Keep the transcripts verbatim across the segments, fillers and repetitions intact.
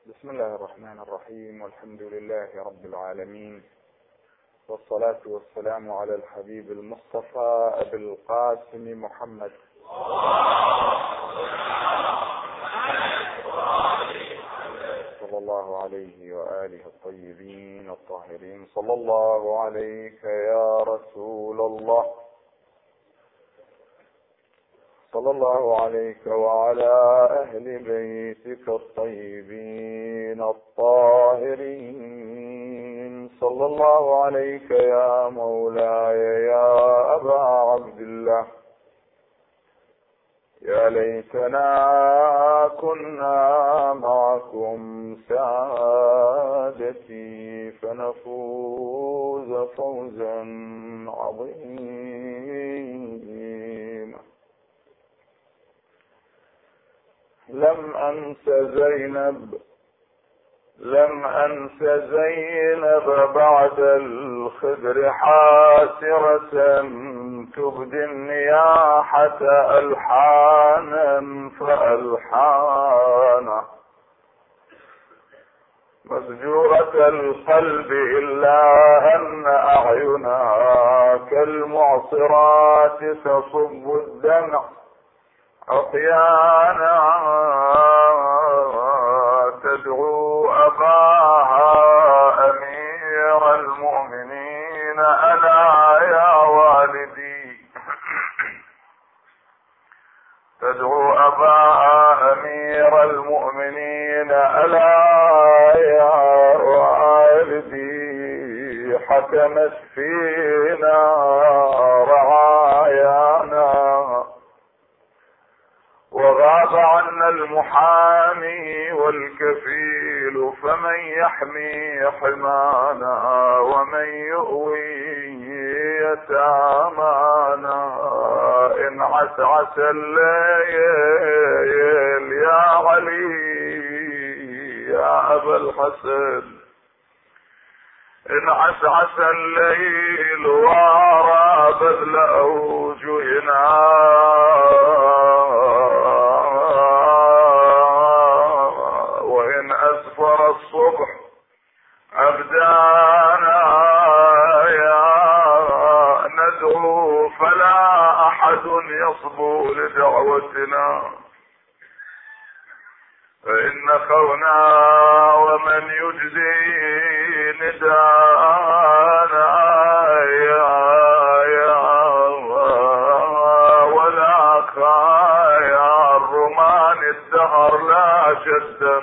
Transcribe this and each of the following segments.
بسم الله الرحمن الرحيم، والحمد لله رب العالمين، والصلاة والسلام على الحبيب المصطفى أبي القاسم محمد صلى الله عليه وآله الطيبين الطاهرين. صلى الله عليك يا رسول الله، صلى الله عليك وعلى أهل بيتك الطيبين الطاهرين. صلى الله عليك يا مولاي يا أبا عبد الله. يا ليتنا كنا معكم سعادتي فنفوز فوزا عظيما. لم أنس زينب لم أنس زينب بعد الخدر حاسرة تبدي النياحة ألحانا فألحانا مسجورة القلب إلا أن أعينها كالمعصرات تصب الدمع عصيانا تدعو أباها أمير المؤمنين ألا يا والدي تدعو أباها أمير المؤمنين ألا يا والدي حكمت فينا رعايانا وغاب عنا المحامي والكفيل فمن يحمي حمانا ومن يؤوي يتامانا. إن عسعس الليل يا علي يا أبا الحسن، إن عسعس الليل وارى بذل أوجهنا الصبح أبدانا يا ندعو فلا أحد يصبو لدعوتنا فإن خونا ومن يجزي ندانا يا يا ولا خايا الرمان الدهر لا شدا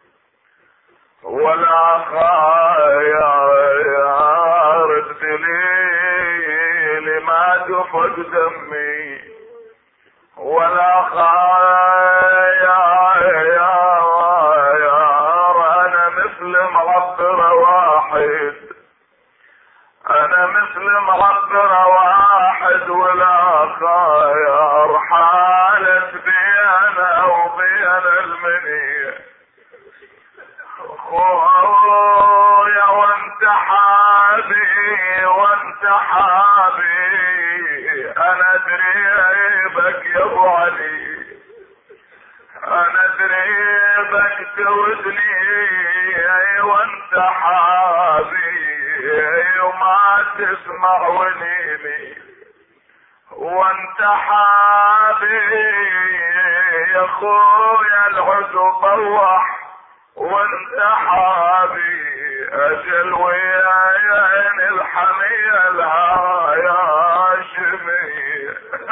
ولا خايا يا رد لي لما تفق دمي ولا خايا يا يا انا مثل معبر واحد انا مثل معبر واحد ولا خايا حالت بينا وبين المنيه خويا وانت حابي وانت حابي انا دريبك يا ابو علي انا دريبك تودني وانت حابي وما تسمع ونيني وانت حابي يا خويا العدو طوح وانت حابي اجل وياين الحمية لها يا شمي.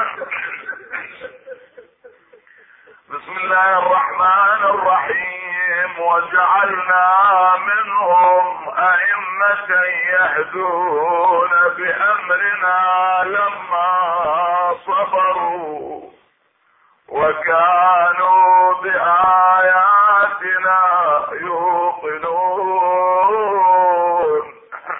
بسم الله الرحمن الرحيم. وجعلنا منهم أئمة يهدون بأمرنا لما صبروا وكانوا بآياتنا يوقنون.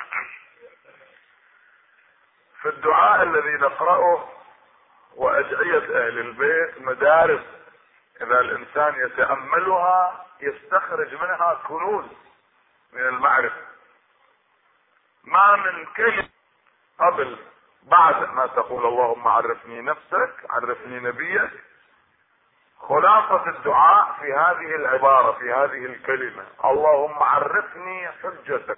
في الدعاء الذي نقرأه وأدعية أهل البيت مدارس إذا الإنسان يتأملها يستخرج منها كنوز من المعرفة. ما من كلمة قبل بعد ما تقول اللهم عرفني نفسك عرفني نبيك خلاصة الدعاء في هذه العبارة، في هذه الكلمة: اللهم عرفني حجتك،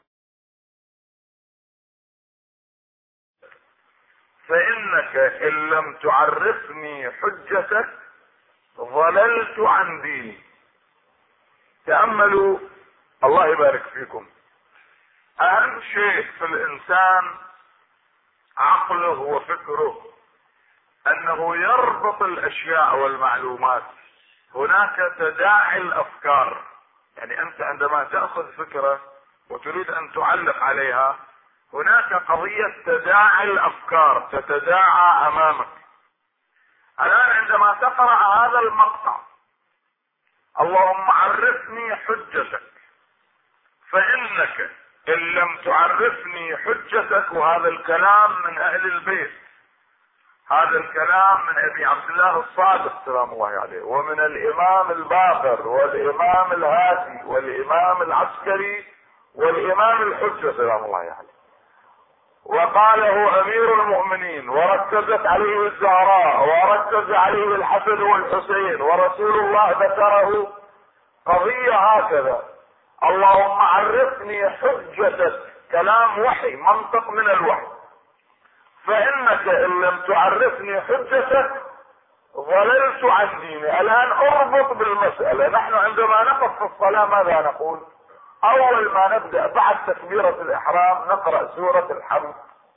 فإنك إن لم تعرفني حجتك ضللت عن ديني. تأملوا، الله يبارك فيكم، أهم شيء في الإنسان عقله وفكره أنه يربط الأشياء والمعلومات. هناك تداعي الأفكار، يعني أنت عندما تأخذ فكرة وتريد أن تعلق عليها، هناك قضية تداعي الأفكار تتداعى أمامك. الآن عندما تقرأ هذا المقطع: اللهم عرفني حجتك، فإنك إن لم تعرفني حجتك، وهذا الكلام من أهل البيت، هذا الكلام من أبي عبد الله الصادق سلام الله عليه، ومن الإمام الباقر والإمام الهادي والإمام العسكري والإمام الحجة سلام الله عليه، وقاله أمير المؤمنين، وركزت عليه الزهراء، وركز عليه الحسن والحسين، ورسول الله ذكره قضية هكذا: اللهم عرفني حجتك، كلام وحي، منطق من الوحي، فإنك إن لم تعرفني حجتك ضللت عن ديني. الآن اربط بالمسألة، نحن عندما نقف في الصلاة ماذا نقول؟ أول ما نبدأ بعد تكبيرة الإحرام نقرأ سورة الحمد.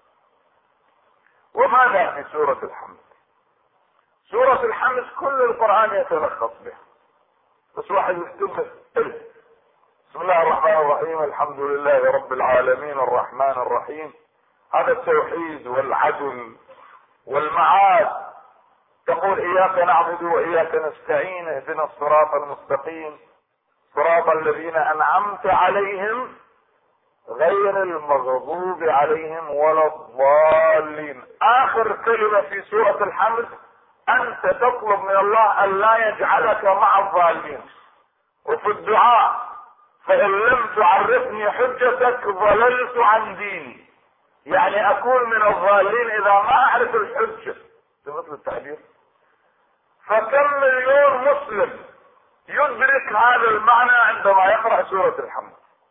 وماذا في سورة الحمد؟ سورة الحمد كل القرآن يتلخص بها، بس واحد يكتب بسم الله الرحمن الرحيم الحمد لله رب العالمين الرحمن الرحيم. هذا التوحيد والعدل والمعاد. تقول إياك نعبد وإياك نستعين، اهدنا الصراط المستقيم صراط الذين أنعمت عليهم غير المغضوب عليهم ولا الضالين. آخر كلمة في سورة الحمد: أنت تطلب من الله أن لا يجعلك مع الضالين. وفي الدعاء: فإن لم تعرفني حجتك ضللت عن ديني، يعني أكون من الضالين إذا ما أعرف الحجة. مثل التعبير. فكم مليون مسلم يدرك هذا المعنى عندما يقرأ سورة الحمد؟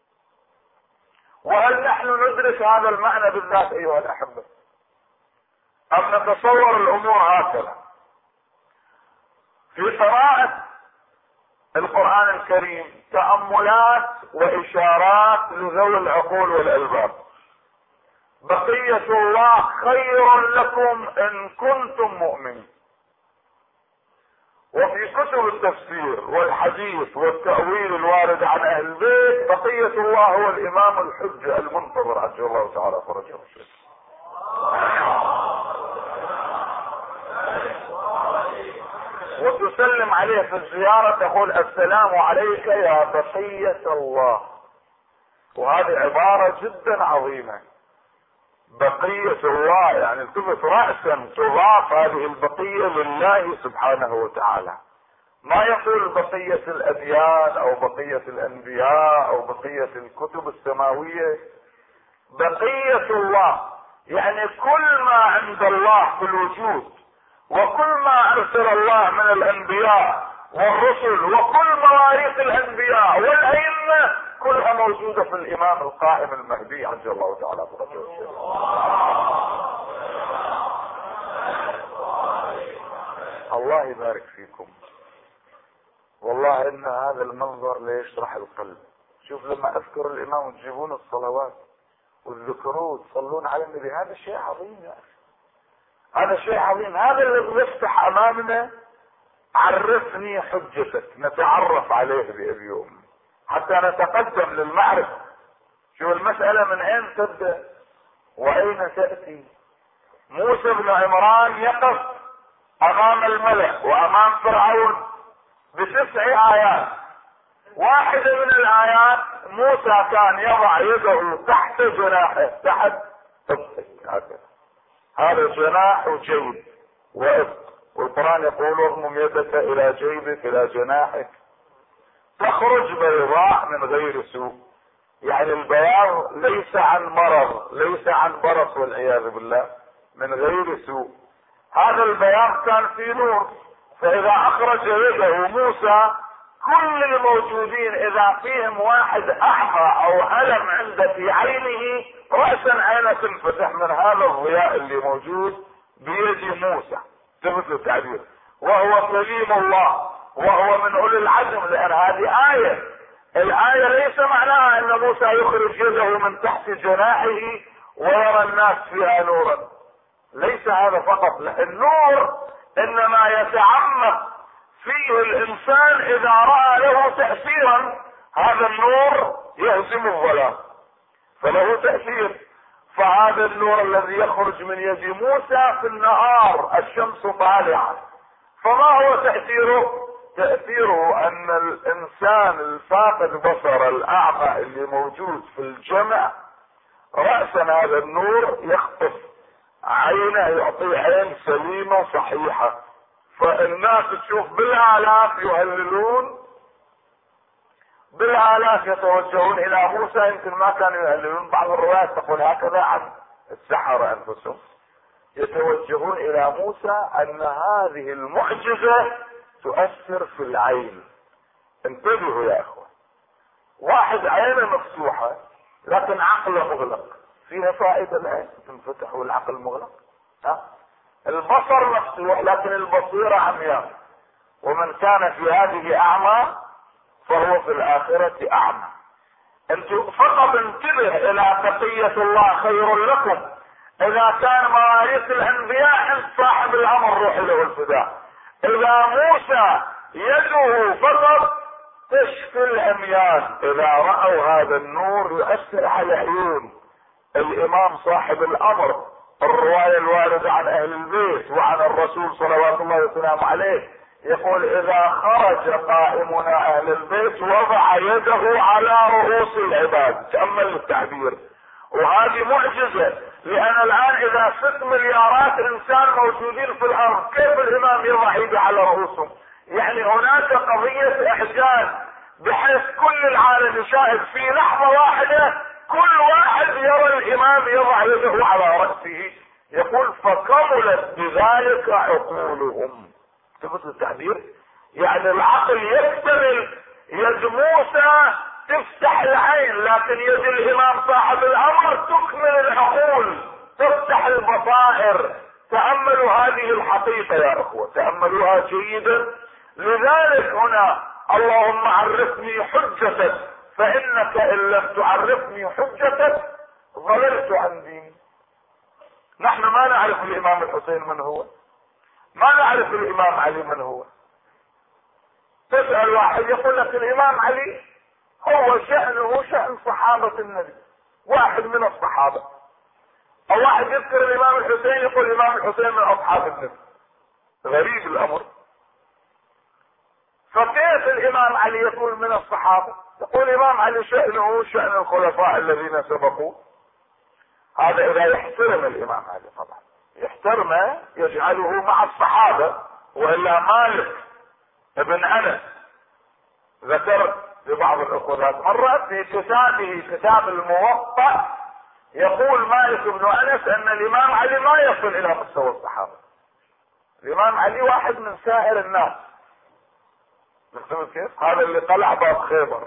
وهل نحن ندرك هذا المعنى بالذات أيها الأحبة، أم نتصور الأمور هكذا؟ في قراءة القرآن الكريم تأملات وإشارات لذوي العقول والألباب. بقية الله خير لكم إن كنتم مؤمنين. وفي كتب التفسير والحديث والتأويل الوارد عن أهل البيت، بقية الله هو الإمام الحجة المنتظر عجل الله تعالى فرجه الشيخ. وتسلم عليه في الزيارة تقول: السلام عليك يا بقية الله. وهذه عبارة جدا عظيمة. بقية الله يعني التفت رأسا، تضاف هذه البقية لله سبحانه وتعالى. ما يقول بقية الأديان أو بقية الأنبياء أو بقية الكتب السماوية. بقية الله يعني كل ما عند الله في الوجود، وكل ما أرسل الله من الأنبياء والرسل، وكل مواريث الأنبياء والأئمة كلها موجودة في الإمام القائم المهدي عجل الله تعالى فرجه. الله يبارك فيكم. والله إن هذا المنظر ليشرح القلب. شوف لما أذكر الإمام تجيبون الصلوات والذكروا تصلون على النبي، هذا شيء عظيم يا أخي، هذا شيء عظيم. هذا اللي يفتح أمامنا عرفني حجتك، نتعرف عليه بأبي وأمي حتى نتقدم للمعرفة. شو المسألة من أين تبدأ وأين تأتي؟ موسى بن عمران يقف أمام الملأ وأمام فرعون بتسع آيات. واحدة من الآيات موسى كان يضع يده تحت جناحه، تحت هكذا، هذا جناح وجيب وإفق، والقرآن يقول: اضمم يدك إلى جيبك إلى جناحك تخرج بيضاء من غير سوء. يعني البياض ليس عن مرض، ليس عن برص والعياذ بالله، من غير سوء. هذا البياض كان في نور. فاذا اخرج يده موسى كل الموجودين اذا فيهم واحد اعمى او الم عنده في عينه رأسا عينه تنفتح من هذا الضياء اللي موجود بيد موسى. تفت التعبير. وهو كليم الله وهو من اولي العزم، لان هذه آية. الآية ليس معناها ان موسى يخرج يده من تحت جناحه ويرى الناس فيها نورا، ليس هذا فقط، لأن النور انما يتعمق فيه الانسان اذا رأى له تأثيرا. هذا النور يهزم الظلام فله تأثير. فهذا النور الذي يخرج من يد موسى في النهار الشمس طالعة، فما هو تأثيره؟ تأثيره ان الانسان الفاقد بصر الاعمى اللي موجود في الجمع رأسا هذا النور يخطف عينه يعطيه عين سليمة صحيحة، فالناس تشوف بالالاف يهللون، بالالاف يتوجهون الى موسى. يمكن ما كانوا يهللون، بعض الروايات تقول هكذا عن السحرة انفسهم يتوجهون الى موسى ان هذه المعجزة تؤثر في العين. انتبهوا يا اخوة، واحد عينه مفتوحة لكن عقله مغلق، فيها فائدة العين تنفتح والعقل مغلق؟ ها؟ البصر مفتوح لكن البصيرة عمياء، ومن كان في هذه اعمى فهو في الاخرة اعمى. انتم فقط انتبه الى بقية الله خير لكم. اذا كان مواريث الانبياء عند صاحب الامر روح له الفداء. اذا موسى يده فقط تشفي العميان، اذا رأوا هذا النور يؤثر على عيون الامام صاحب الامر. الرواية الواردة عن اهل البيت وعن الرسول صلوات الله وسلامه عليه يقول اذا خرج قائمنا اهل البيت وضع يده على رؤوس العباد. تأمل التعبير. وهذه معجزة، لان الان اذا ست مليارات انسان موجودين في الارض كيف الامام يضع يده على رؤوسهم؟ يعني هناك قضية اعجاز بحيث كل العالم يشاهد في لحظة واحدة، كل واحد يرى الامام يضع يده على رأسه. يقول فكملت بذلك عقولهم. تفت التعبير؟ يعني العقل يكتمل. يد موسى تفتح العين لكن يد الامام صاحب الامر تكمل العقول، تفتح البصائر. تأملوا هذه الحقيقة يا اخوة، تأملوها جيدا. لذلك هنا اللهم عرفني حجتك فانك ان لم تعرفني حجتك ضللت عن ديني. نحن ما نعرف الامام الحسين من هو، ما نعرف الامام علي من هو. تسأل واحد يقول لك الامام علي هو شأنه شأن صحابة النبي، واحد من الصحابة. او واحد يذكر الامام الحسين يقول الامام الحسين من اصحاب النبي. غريب الامر. فكيف الامام علي يقول من الصحابة؟ يقول الامام علي شأنه شأن الخلفاء الذين سبقوا. هذا اذا يحترم الامام علي، طبعا يحترمه يجعله مع الصحابة. والا مالك ابن انس ذكر لبعض الاخوات مرة في كتابه كتاب الموطأ يقول مالك بن انس ان الامام علي ما يصل الى مستوى الصحابة. الامام علي واحد من سائر الناس. كيف؟ هذا اللي طلع باب خيبر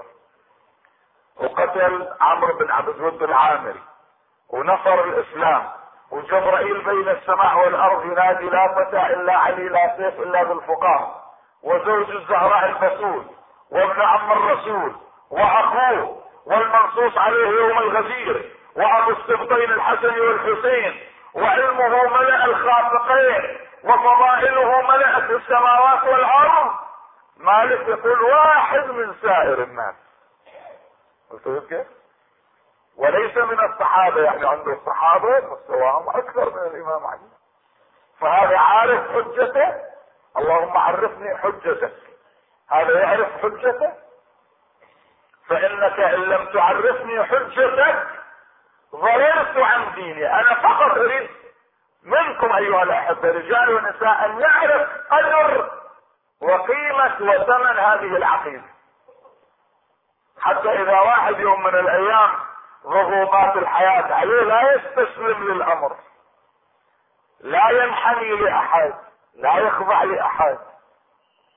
وقتل عمرو بن عبد الود العامري ونصر الاسلام، وجبرائيل بين السماء والارض ينادي لا فتى الا علي لا سيف الا بالفقام، وزوج الزهراء البتول وابن عم الرسول واخوه والمنصوص عليه يوم الغدير وابو السبطين الحسن والحسين، وعلمه ملأ الخافقين وفضائله ملأت السماوات والارض. مالك يقول واحد من سائر الناس. قلت كيف؟ وليس من الصحابة، يعني عنده الصحابة مستواهم اكثر من الامام علي. فهذا عارف حجته. اللهم عرفني حجتك. هذا يعرف حجته. فانك ان لم تعرفني حجتك ضللت عن ديني. انا فقط اريد منكم ايها الاحبة رجال ونساء ان نعرف قدر وقيمة وثمن هذه العقيدة، حتى اذا واحد يوم من الايام ضغوطات الحياة عليه لا يستسلم للامر، لا ينحني لاحد، لا يخضع لاحد،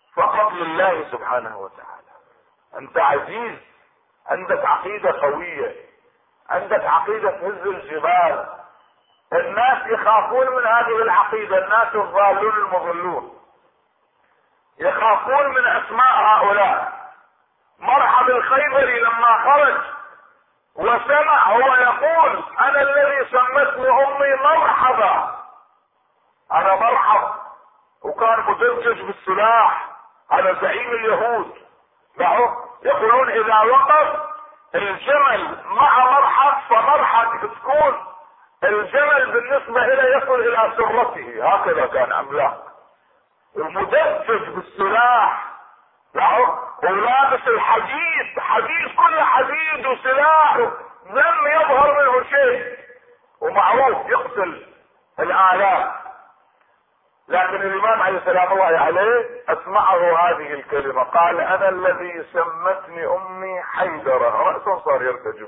فقط لله سبحانه وتعالى. انت عزيز، عندك عقيدة قوية، عندك عقيدة تهز الجبال. الناس يخافون من هذه العقيدة، الناس الضالون المضلون يخافون من اسماء هؤلاء. مرحب الخيبري لما خرج وسمع هو يقول انا الذي سمتني امي مرحبا، انا مرحب، وكان مدجج بالسلاح، هذا زعيم اليهود. يقولون اذا وقف الجمل مع مرحب فمرحب تكون الجمل بالنسبة اليه يصل الى سرته، هكذا كان عملاق ومدجج بالسلاح ولابس الحديد، حديد كله حديد وسلاح، لم يظهر منه شيء، ومعروف يقتل الالاف. لكن الامام عليه سلام الله عليه اسمعه هذه الكلمة، قال انا الذي سمتني امي حيدرة، رأسه صار يرتجف.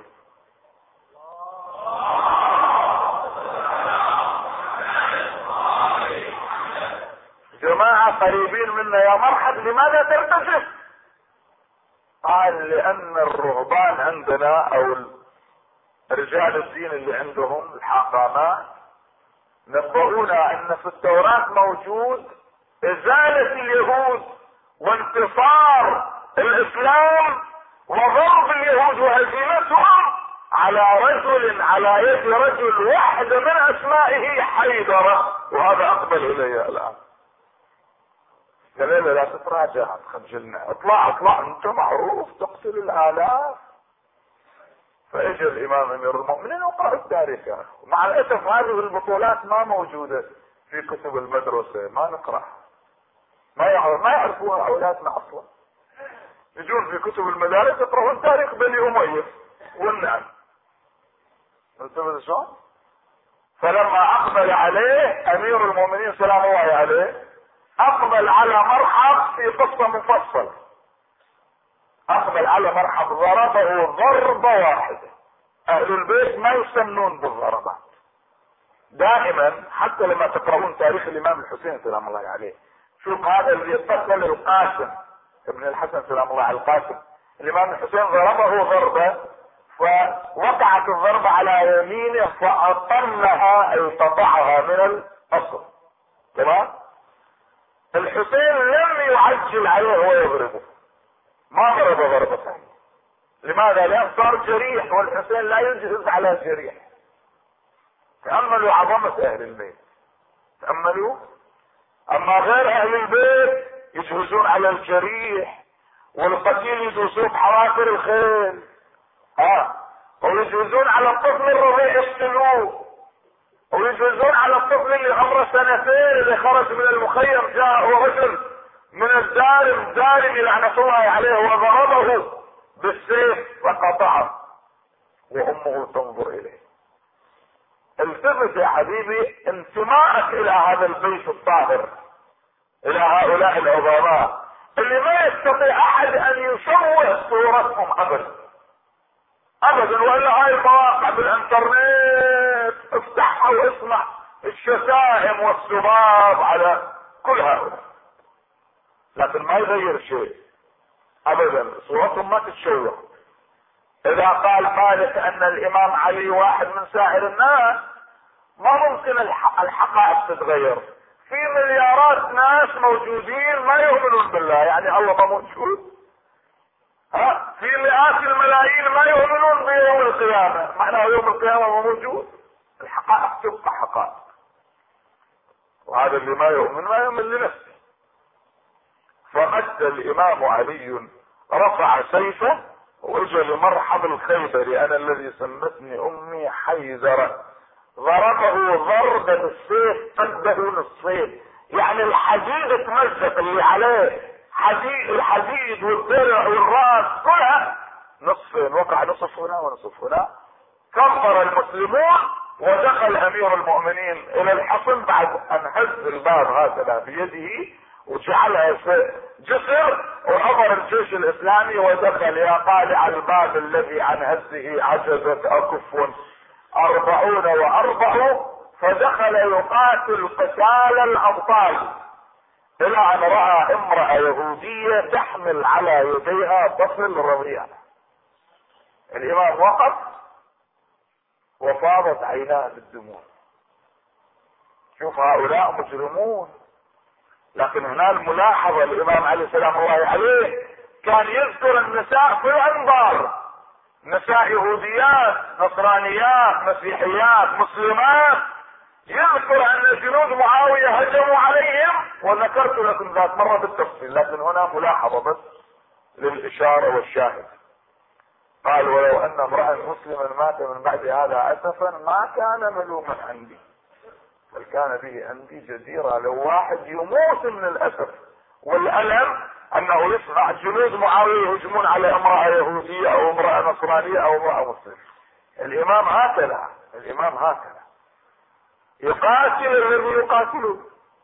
جماعة قريبين منا يا مرحب لماذا ترتجف؟ قال لان الرهبان عندنا او رجال الدين اللي عندهم الحاخامات نبؤونا ان في التوراة موجود ازالة اليهود وانتصار الاسلام وضرب اليهود وهزيمتهم على رجل، على يد رجل واحد من اسمائه حيدرة، وهذا اقبل الي الان. قال له لا تتراجع تخجلنا، اطلع اطلع انت معروف تقتل الالاف. فاجى الامام امير المؤمنين وقرأ التاريخ، مع الاسف هذه البطولات ما موجودة في كتب المدرسة، ما نقرأها، ما يعرف ما يعرفوها اولادنا اصلا. يجون في كتب المدارس يقرأون تاريخ بني امية والنعم. انتبه شلون؟ فلما اقبل عليه امير المؤمنين سلام الله عليه اقبل على مرحب في قصة مفصلة، اقبل على مرحب ضربه ضربة واحدة. اهل البيت ما يسمنون بالضربات دائما، حتى لما تقرؤون تاريخ الامام الحسين سلام الله عليه، شوف هذا اللي قتل القاسم ابن الحسن سلام الله على القاسم، الامام الحسين ضربه ضربة فوقعت الضربة على يمينه فاطلها اي قطعها من الاصل. تمام؟ الحسين لم يعجل عليه ويضربه، ما ضرب ضربة ثانية. لماذا؟ لأن صار جريح والحسين لا يجهز على الجريح. تأملوا عظمة اهل البيت، تأملوا. اما غير اهل البيت يجهزون على الجريح، والقتيل يدوسون بحوافر الخيل، ها، ويجهزون على الطفل الرضيع يقتلوه، ويجهزون على الطفل اللي عمره سنتين اللي خرج من المخيم جاء رجل من الدارم دارم لعنة الله عليه وضربه بالسيف وقطعه وامه تنظر اليه. التفت يا حبيبي انتمائك الى هذا البيت الطاهر، الى هؤلاء العظماء اللي ما يستطيع احد ان يشوه صورتهم ابدا ابدا. والا هاي المواقع بالانترنت افتحها واسمع الشتائم والسباب على كل هؤلاء، لكن ما يغير شيء ابدا، صورتهم ما تتشوه. اذا قال مالك ان الامام علي واحد من سائر الناس، ما ممكن الحقائق تتغير. في مليارات ناس موجودين ما يؤمنون بالله، يعني الله ما موجود. ها، في مئات الملايين ما يؤمنون بيوم القيامة، معناه يوم القيامة ما موجود. الحقائق تبقى حقائق، وهذا اللي ما يؤمن ما يؤمن لنفسه. فمد الامام علي رفع سيفه واجى لمرحب الخيبري، انا الذي سمتني امي حيدرة، ضربه ضربة السيف قده نصفين، يعني الحديد اتمزق اللي عليه، حديد الحديد والدرع والراس كلها نصفين، وقع نصف هنا ونصف هنا. كبر المسلمون ودخل امير المؤمنين الى الحصن بعد ان هز الباب هكذا بيده وجعلها جسر، وعبر الجيش الاسلامي ودخل. يا قالع الباب الذي عن هزه عجزت اكف اربعون واربع، فدخل يقاتل قتال الابطال. الى ان راى امرأة يهودية تحمل على يديها طفل رضيع. الامام وقف وفاضت عيناه بالدموع. شوف هؤلاء مجرمون. لكن هنا الملاحظة، الامام عليه سلام الله عليه كان يذكر النساء في الانظار، نساء يهوديات نصرانيات مسيحيات مسلمات، يذكر ان جنود معاوية هجموا عليهم، وذكرت لكم ذات مرة بالتفصيل، لكن هنا ملاحظة بس للاشارة والشاهد. قال ولو ان امرأ مسلما مات من بعد هذا اسفا ما كان ملوما عندي، بل كان به عندي جزيرة. لو واحد يموت من الاسف والالم انه يسمع جنود معاوية يهجمون على امرأة يهودية او امرأة نصرانية او امرأة مسلمة. الامام هكذا، الامام هكذا يقاتل الذي يقاتله.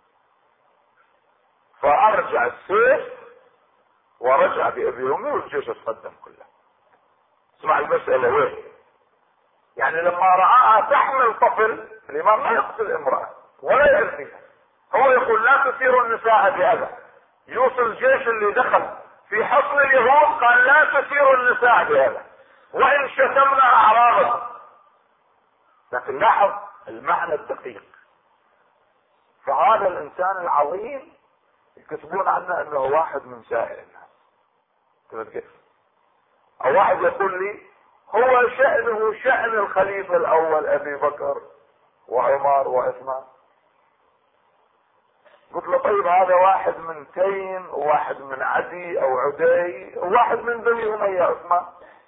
فارجع السيف ورجع بابي امي والجيش تقدم كله. اسمع المسألة وين؟ يعني لما رآها تحمل طفل، الامام لا يقتل امرأة ولا يأذيها، هو يقول لا تثير النساء بهذا. يوصل الجيش اللي دخل في حصن اليهود قال لا تثير النساء بهذا وان شتمنا اعراضهم. لكن لاحظ المعنى الدقيق. فهذا الانسان العظيم يكتبون عنه انه واحد من سائر الناس. كيف؟ او واحد يقول لي هو شأنه شأن الخليفة الاول ابي بكر وعمر وعثمان. قلت له طيب هذا واحد من تيم وواحد من عدي او عدي وواحد من بني امية عثمان.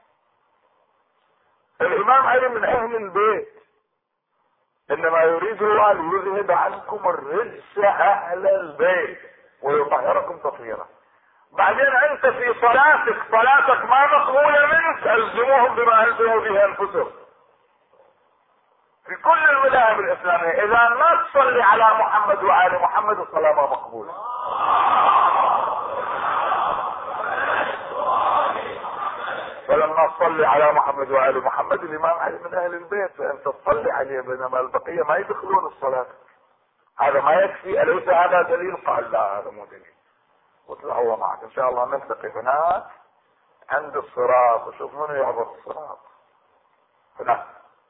الامام علي من اهل البيت، انما يريد الله ان يذهب عنكم الرجس اهل البيت ويطهركم تطهيرا. بعدين انت في صلاتك صلاتك ما مقبولة منك، الزموهم بما الزموا به انفسهم. في كل المذاهب الاسلامية اذا ما تصلي على محمد وآل محمد الصلاة ما مقبولة. فلما تصلي على محمد وآل محمد الامام علي من اهل البيت فانت تصلي عليه، بينما البقية ما يدخلون الصلاة. هذا ما يكفي؟ اليس هذا دليل؟ قال لا هذا مو دليل. قلت له الله معك ان شاء الله نلتقي هناك عند الصراط وشوف منو يعبر الصراط هناك.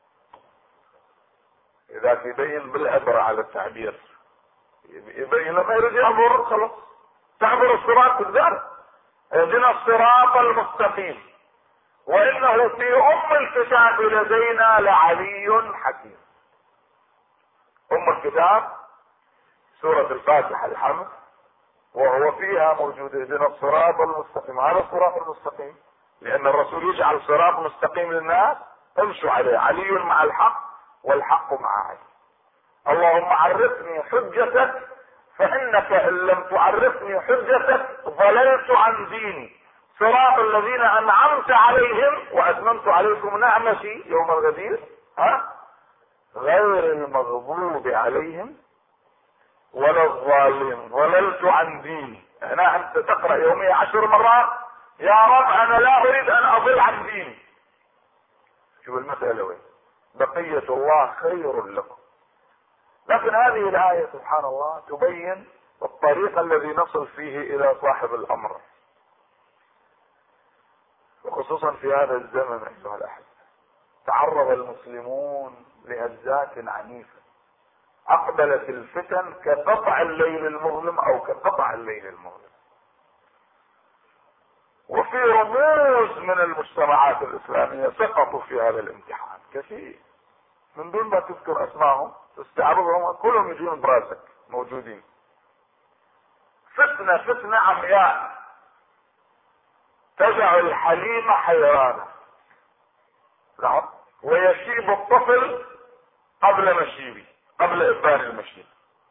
اذا يبين بالعبرة على التعبير، يبين لما يريد يعبر خلاص تعبر الصراط بالذات. اهدنا الصراط المستقيم وانه في ام الكتاب لدينا لعلي حكيم. ام الكتاب سورة الفاتحة الحمد، وهو فيها موجود اهدنا الصراط المستقيم. هذا الصراط المستقيم لان الرسول يجعل صراط مستقيم للناس امشوا عليه، علي مع الحق والحق مع علي. اللهم عرفني حجتك فانك ان لم تعرفني حجتك ضللت عن ديني، صراط الذين انعمت عليهم واتممت عليكم نعمتي يوم الغدير ها غير المغضوب عليهم ولا الظالمين ضللت عن ديني. هنا انت تقرأ يوميا عشر مرات يا رب انا لا اريد ان اضل عن ديني. شوف المسألة وين؟ بقية الله خير لكم. لكن هذه الآية سبحان الله تبين الطريق الذي نصل فيه الى صاحب الامر، وخصوصا في هذا الزمن ايها الاحبة. تعرض المسلمون لهزات عنيفة، اقبلت الفتن كقطع الليل المظلم او كقطع الليل المظلم. وفي رموز من المجتمعات الاسلامية سقطوا في هذا الامتحان كثير، من دون ما تذكر اسمائهم تستعرضهم كلهم يجون براسك موجودين. فتنة فتنة عمياء تجعل الحليم حيرانة ويشيب الطفل قبل مشيبه قبل ابان المشيب.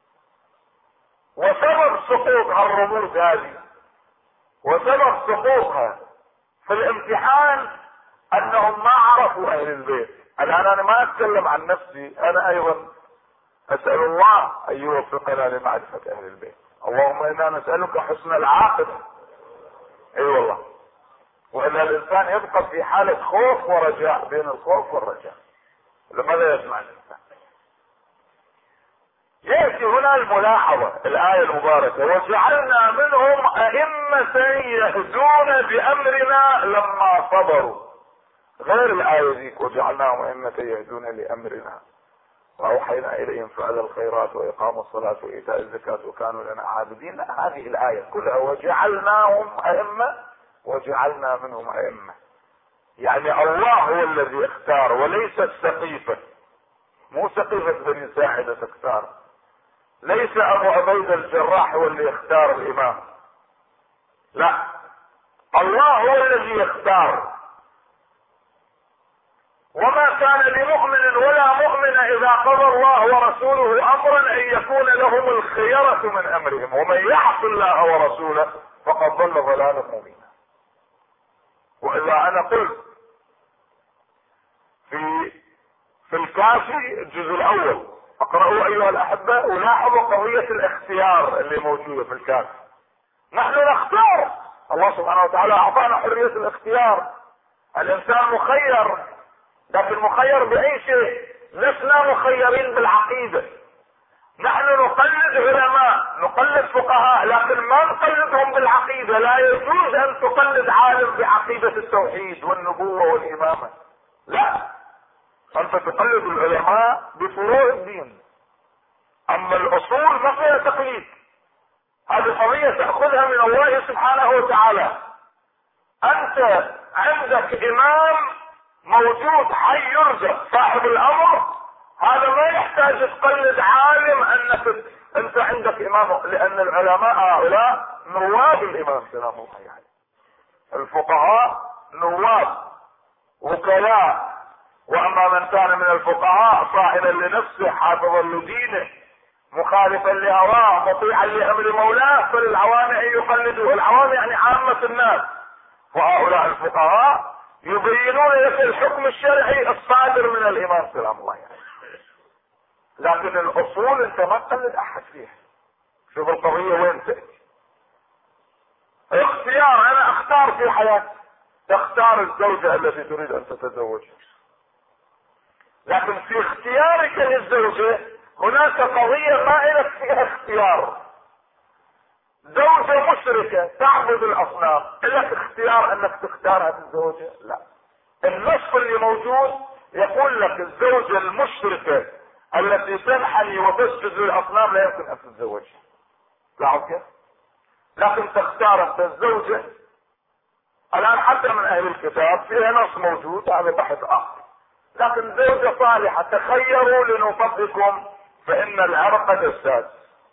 وسبب سقوط الرموز هذه وسبب سقوطها في الامتحان انهم ما عرفوا اهل البيت. الان انا ما اتكلم عن نفسي، انا ايضا اسأل الله ان يوفقنا لمعرفة اهل البيت. اللهم انا نسألك حسن العاقبة. اي أيوة والله. وان الانسان يبقى في حالة خوف ورجاء، بين الخوف والرجاء. لماذا يسمع الانسان؟ يأتي هنا الملاحظة الآية المباركة وجعلنا منهم أئمة يهدون بأمرنا لما صبروا، غير الآية ذيك وجعلناهم أئمة يهدون لأمرنا وأوحينا إليهم فعل الخيرات وإقام الصلاة وإيتاء الزكاة وكانوا لنا عابدين. لا، هذه الآية كلها وجعلناهم أئمة وجعلنا منهم أئمة، يعني الله هو الذي اختار وليس السقيفة، مو سقيفة بني ساعدة تختار، ليس أبو عبيدة الجراح هو اللي يختار الإمام، لا، الله هو الذي يختار. وما كان لمؤمن ولا مؤمن إذا قضى الله ورسوله أمرا أن يكون لهم الخيرة من أمرهم ومن يعص الله ورسوله فقد ضل ضلالا مبينا. وإذا أنا قلت في في الكافي الجزء الأول اقرأوا أيها الأحبة ولاحظوا قضية الاختيار اللي موجودة في الكافي. نحن نختار، الله سبحانه وتعالى أعطانا حرية الاختيار، الإنسان مخير، لكن مخير بأي شيء؟ لسنا مخيرين بالعقيدة، نحن نقلد علماء نقلد فقهاء لكن ما نقلدهم بالعقيدة. لا يجوز أن تقلد عالم بعقيدة التوحيد والنبوة والإمامة، لا، أنت تقلد العلماء بفروع الدين، أما الأصول ما فيها تقليد، هذه قضية تأخذها من الله سبحانه وتعالى. أنت عندك إمام موجود حي يرزق صاحب الأمر، هذا ما يحتاج تقلد عالم أنك أنت عندك إمام، لأن العلماء هؤلاء نواب الإمام سلام الله عليه، الفقهاء نواب وكلاء، واما من كان من الفقهاء صائلا لنفسه حافظا لدينه مخالفا لهواه مطيعا لامر مولاه فللعوام ان يقلدوه. العوام يعني عامة الناس، وهؤلاء الفقهاء يبينون لك الحكم الشرعي الصادر من الامام سلام الله عليه، لكن الاصول انت ما تقلد احد فيها. شوف القضية وين تأتي. اختيار، انا اختار في حياتي، تختار الزوجة التي تريد ان تتزوجها، لكن في اختيارك للزوجة هناك قضية ما لك فيها اختيار. زوجة مشركة تعبد الاصنام، لك اختيار انك تختارها بالزوجة؟ لا، النص اللي موجود يقول لك الزوجة المشركة التي تنحني وتسجد للاصنام لا يمكن ان تتزوجها. لاحظ كيف؟ لكن تختار انت الزوجة. الان حتى من اهل الكتاب فيها نص موجود، هذا بحث اخر، لكن زوجة صالحة تخيروا لنطبقكم فإن العرق دسات.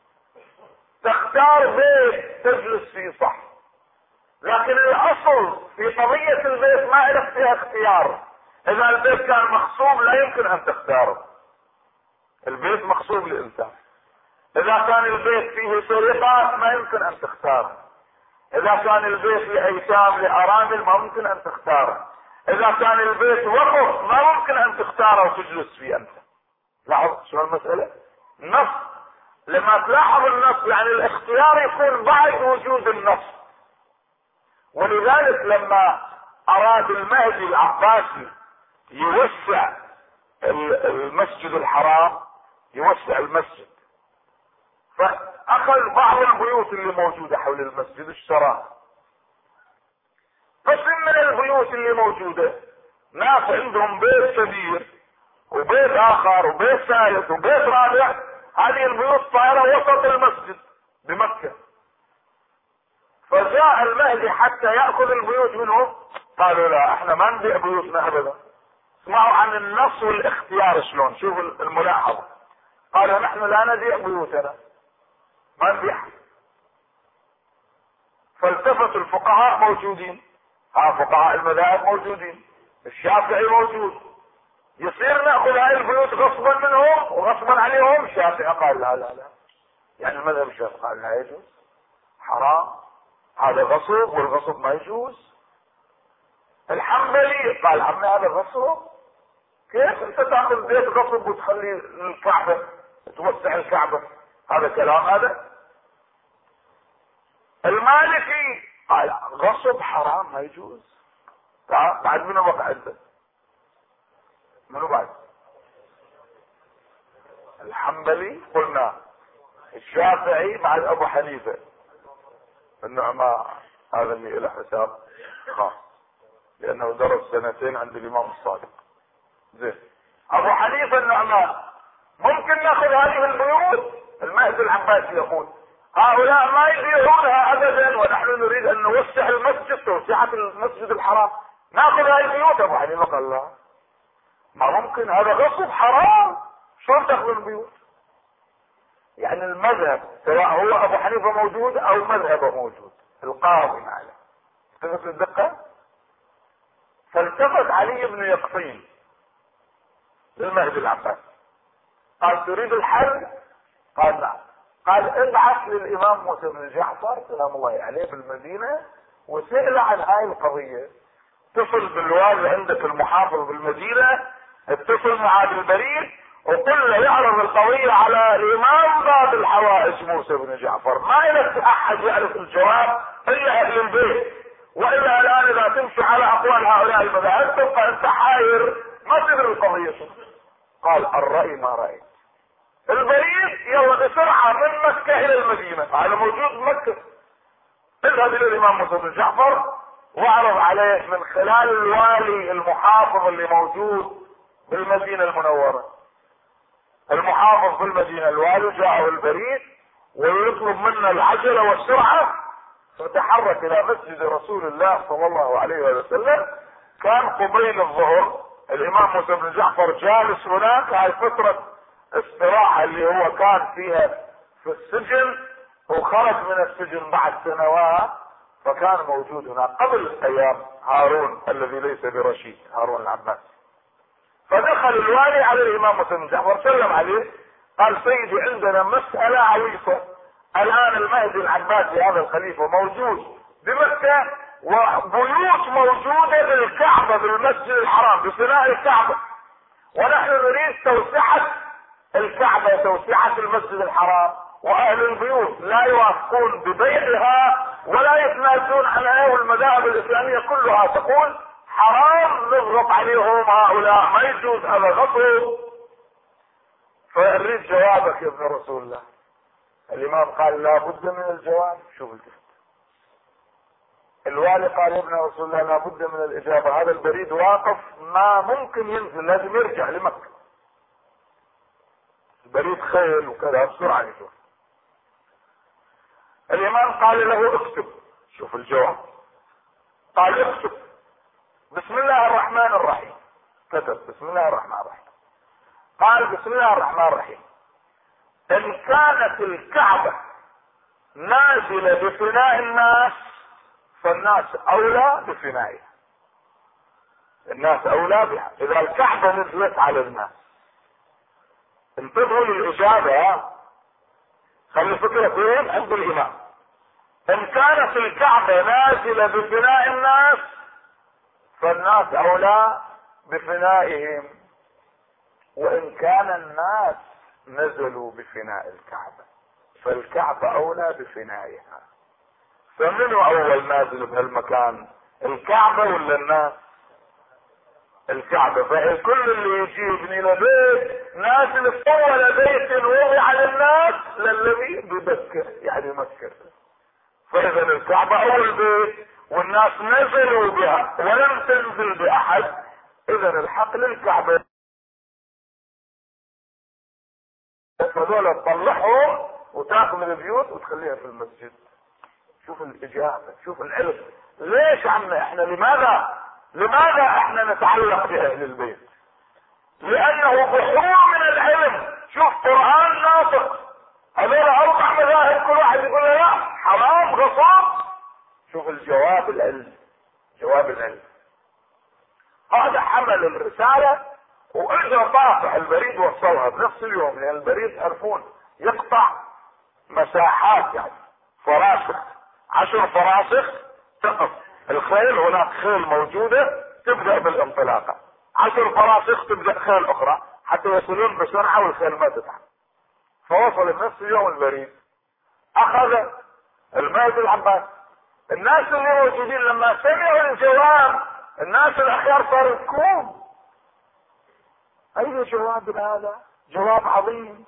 تختار بيت تجلس فيه صح، لكن الأصل في قضية البيت ما لك فيها اختيار. إذا البيت كان مخصوب لا يمكن أن تختاره، البيت مخصوب للإنسان. إذا كان البيت فيه سرقات ما يمكن أن تختاره، إذا كان البيت لأيتام لأرامل ما ممكن أن تختاره، إذا كان البيت وقف ما ممكن أن تختاره وتجلس فيه أنت. لاحظ شو المسألة؟ النص، لما تلاحظ النص يعني الاختيار يكون بعد وجود النص. ولذلك لما أراد المهدي العباسي يوسع المسجد الحرام، يوسع المسجد، فأخذ بعض البيوت اللي موجودة حول المسجد اشتراها. قسم من البيوت اللي موجودة ناس عندهم بيت كبير وبيت اخر وبيت ثالث وبيت رابع، هذه البيوت صايرة وسط المسجد بمكة. فجاء المهدي حتى يأخذ البيوت منهم، قالوا لا احنا ما نبيع بيوتنا ابدا. اسمعوا عن النص والاختيار شلون، شوفوا الملاحظة. قالوا نحن لا نبيع بيوتنا، ما نبيع. فالتفت الفقهاء موجودين، ها فقهاء المذاهب موجودين، الشافعي موجود، يصير ناخذ هاي البيوت غصبا منهم وغصبا عليهم؟ الشافعي قال لا لا لا، يعني المذهب الشافعي قال لا يجوز، حرام، هذا غصب والغصب ما يجوز. الحنبلي قال عمي هذا غصب، كيف انت تاخذ بيت غصب وتخلي الكعبة توسع الكعبة؟ هذا كلام هذا. المالكي قال غصب حرام ما يجوز. بعد منو بقى عنده؟ منو بعد؟ الحنبلي قلنا، الشافعي بعد ابو حنيفة، النعمان هذا اللي له حساب خاص لانه درس سنتين عند الامام الصادق. زين، ابو حنيفة النعمان ممكن ناخذ هذه البيوت. المهدي العباسي يقول هؤلاء ما يبيعونها ابدا ونحن نريد ان نوسع المسجد توسعة المسجد الحرام، ناخذ هذه البيوت. ابو حنيفة قال لا، ما ممكن، هذا غصب حرام، شلون تاخذ البيوت؟ يعني المذهب سواء هو ابو حنيفة موجود او مذهبه موجود، القاضي معنا تفهم الدقة. فالتفت علي بن يقطين للمهدي العباسي قال تريد الحل؟ قال نعم. قال ابعث للامام موسى بن جعفر سلام الله عليه بالمدينة وسئل عن هاي القضية. اتصل بالوالي عندك المحافظ بالمدينة، اتصل مع عبد البريد وقل له يعرض القضية على الامام باب الحوائج موسى بن جعفر، ما لك احد يعرف الجواب الا اهل البيت، والا الان اذا تمشي على اقوال هؤلاء المذاهب تبقى انت حاير ما تدري القضية. قال الرأي ما رأيت. البريد يلا بسرعة من مكة الى المدينة، هذا موجود بمكة، اذهب الى الامام موسى بن جعفر واعرض عليه من خلال الوالي المحافظ اللي موجود بالمدينة المنورة. المحافظ بالمدينة الوالي جاءه البريد ويطلب منا العجلة والسرعة، فتحرك الى مسجد رسول الله صلى الله عليه وسلم. كان قبيل الظهر، الامام موسى بن جعفر جالس هناك، هاي فترة استراحة اللي هو كان فيها في السجن، وخرج من السجن بعد سنوات، فكان موجود هناك قبل ايام هارون الذي ليس برشيد، هارون العباسي. فدخل الوالي على الامام موسى بن جعفر سلم عليه، قال سيدي عندنا مسألة عويصة، الان المهدي العباسي هذا الخليفة موجود بمكة وبيوت موجودة بالكعبة بالمسجد الحرام بفناء الكعبة، ونحن نريد توسعة الكعبة توسعة المسجد الحرام، واهل البيوت لا يوافقون ببيعها ولا يتنازلون عنها، والمذاهب الاسلامية كلها تقول حرام نضغط عليهم هؤلاء، ما يجوز هذا غصب. فاريد جوابك يا ابن رسول الله. الامام قال لا بد من الجواب. شوف الجواب. الوالي قال يا ابن رسول الله لا بد من الاجابة، هذا البريد واقف ما ممكن ينزل، لازم يرجع لمكة، البريد خيل وكذا بسرعة يشوف. الامام قال له اكتب. شوف الجواب، قال اكتب بسم الله الرحمن الرحيم. كتب بسم الله الرحمن الرحيم. قال بسم الله الرحمن الرحيم ان كانت الكعبة نازلة بفناء الناس فالناس اولى بفنائها، الناس اولى بها. اذا الكعبة نزلت على الناس، انتبهوا للاجابة، خلي فكرة فين عند الامام. ان كانت الكعبة نازلة بفناء الناس فالناس اولى بفنائهم، وان كان الناس نزلوا بفناء الكعبة فالكعبة اولى بفنائها. فمنو اول نازل بهالمكان، الكعبة ولا الناس؟ الكعبة. فالكل اللي يجي يبني له بيت نازل في اول بيت وضع للناس للذي بمكة يعني مكة، فاذا الكعبة اول بيت والناس نزلوا بها ولم تنزل باحد، اذا الحق للكعبة. فدول تطلعهم وتاخذ من البيوت وتخليها في المسجد. شوف الاجابة، شوف العلم. ليش عمنا احنا لماذا لماذا احنا نتعلق باهل البيت؟ لانه بحور من العلم. شوف قرآن ناطق، هذول اربع مذاهب كل واحد يقول لا حرام غصب. شوف الجواب العلم، جواب العلم. هذا حمل الرسالة واجا طافح البريد وصلها بنفس اليوم، لان البريد عرفون يقطع مساحات يعني فراسخ، عشر فراسخ تقف الخيل، هناك خيل موجودة تبدأ بالانطلاقة، عشر فراسخ تبدأ خيل اخرى حتى يصلون بسرعة والخيل ما تتعب. فوصل بنفس اليوم البريد، اخذ المهدي العباس. الناس اللي موجودين لما سمعوا الجواب، الناس الاخيار صاروا يبكون. اي جواب هذا؟ جواب عظيم.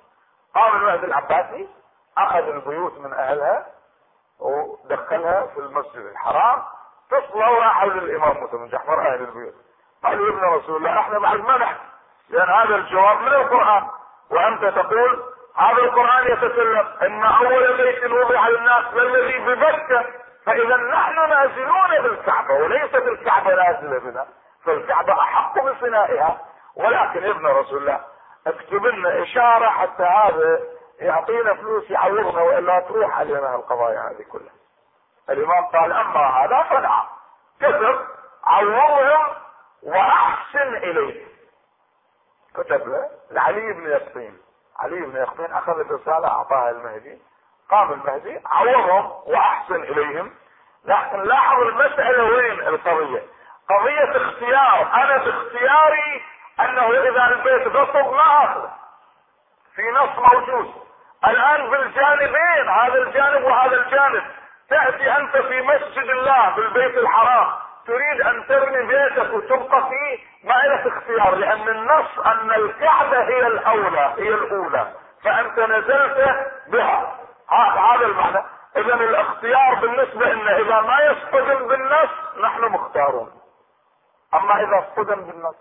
قام المهدي العباسي اخذ البيوت من اهلها ودخلها في المسجد الحرام، تصلوا وراحوا للامام موسى بن جعفر اهل البيوت، قالوا يا ابن رسول الله احنا بعد ما نحن، لان هذا الجواب من القران، وانت تقول هذا القران يتكلم ان اول بيت وضع للناس والذي بمكه، فاذا نحن نازلون بالكعبه وليست الكعبه نازله بنا، فالكعبه احق بصنائها. ولكن يا ابن رسول الله اكتب لنا اشاره حتى هذا يعطينا فلوس يعوضنا والا تروح علينا القضايا هذه كلها. الامام قال اما هذا فنعم، كتب عوضهم واحسن اليه. كتب له لعلي بن يقطين، علي بن يقطين اخذ الرساله اعطاها المهدي، قام المهدي عوضهم واحسن اليهم. لكن لاحظ المساله وين القضيه؟ قضيه اختيار، انا باختياري انه اذا البيت غصب ما اخذه، في نص موجود الان بالجانبين، هذا الجانب وهذا الجانب. تأتي انت في مسجد الله بالبيت الحرام تريد ان تبني بيتك وتبقى فيه، ما لك اختيار، لان النص ان الكعبة هي الاولى هي الاولى، فانت نزلت بها. هذا المعنى. اذا الاختيار بالنسبة ان اذا ما يصطدم بالنص نحن مختارون، اما اذا اصطدم بالنص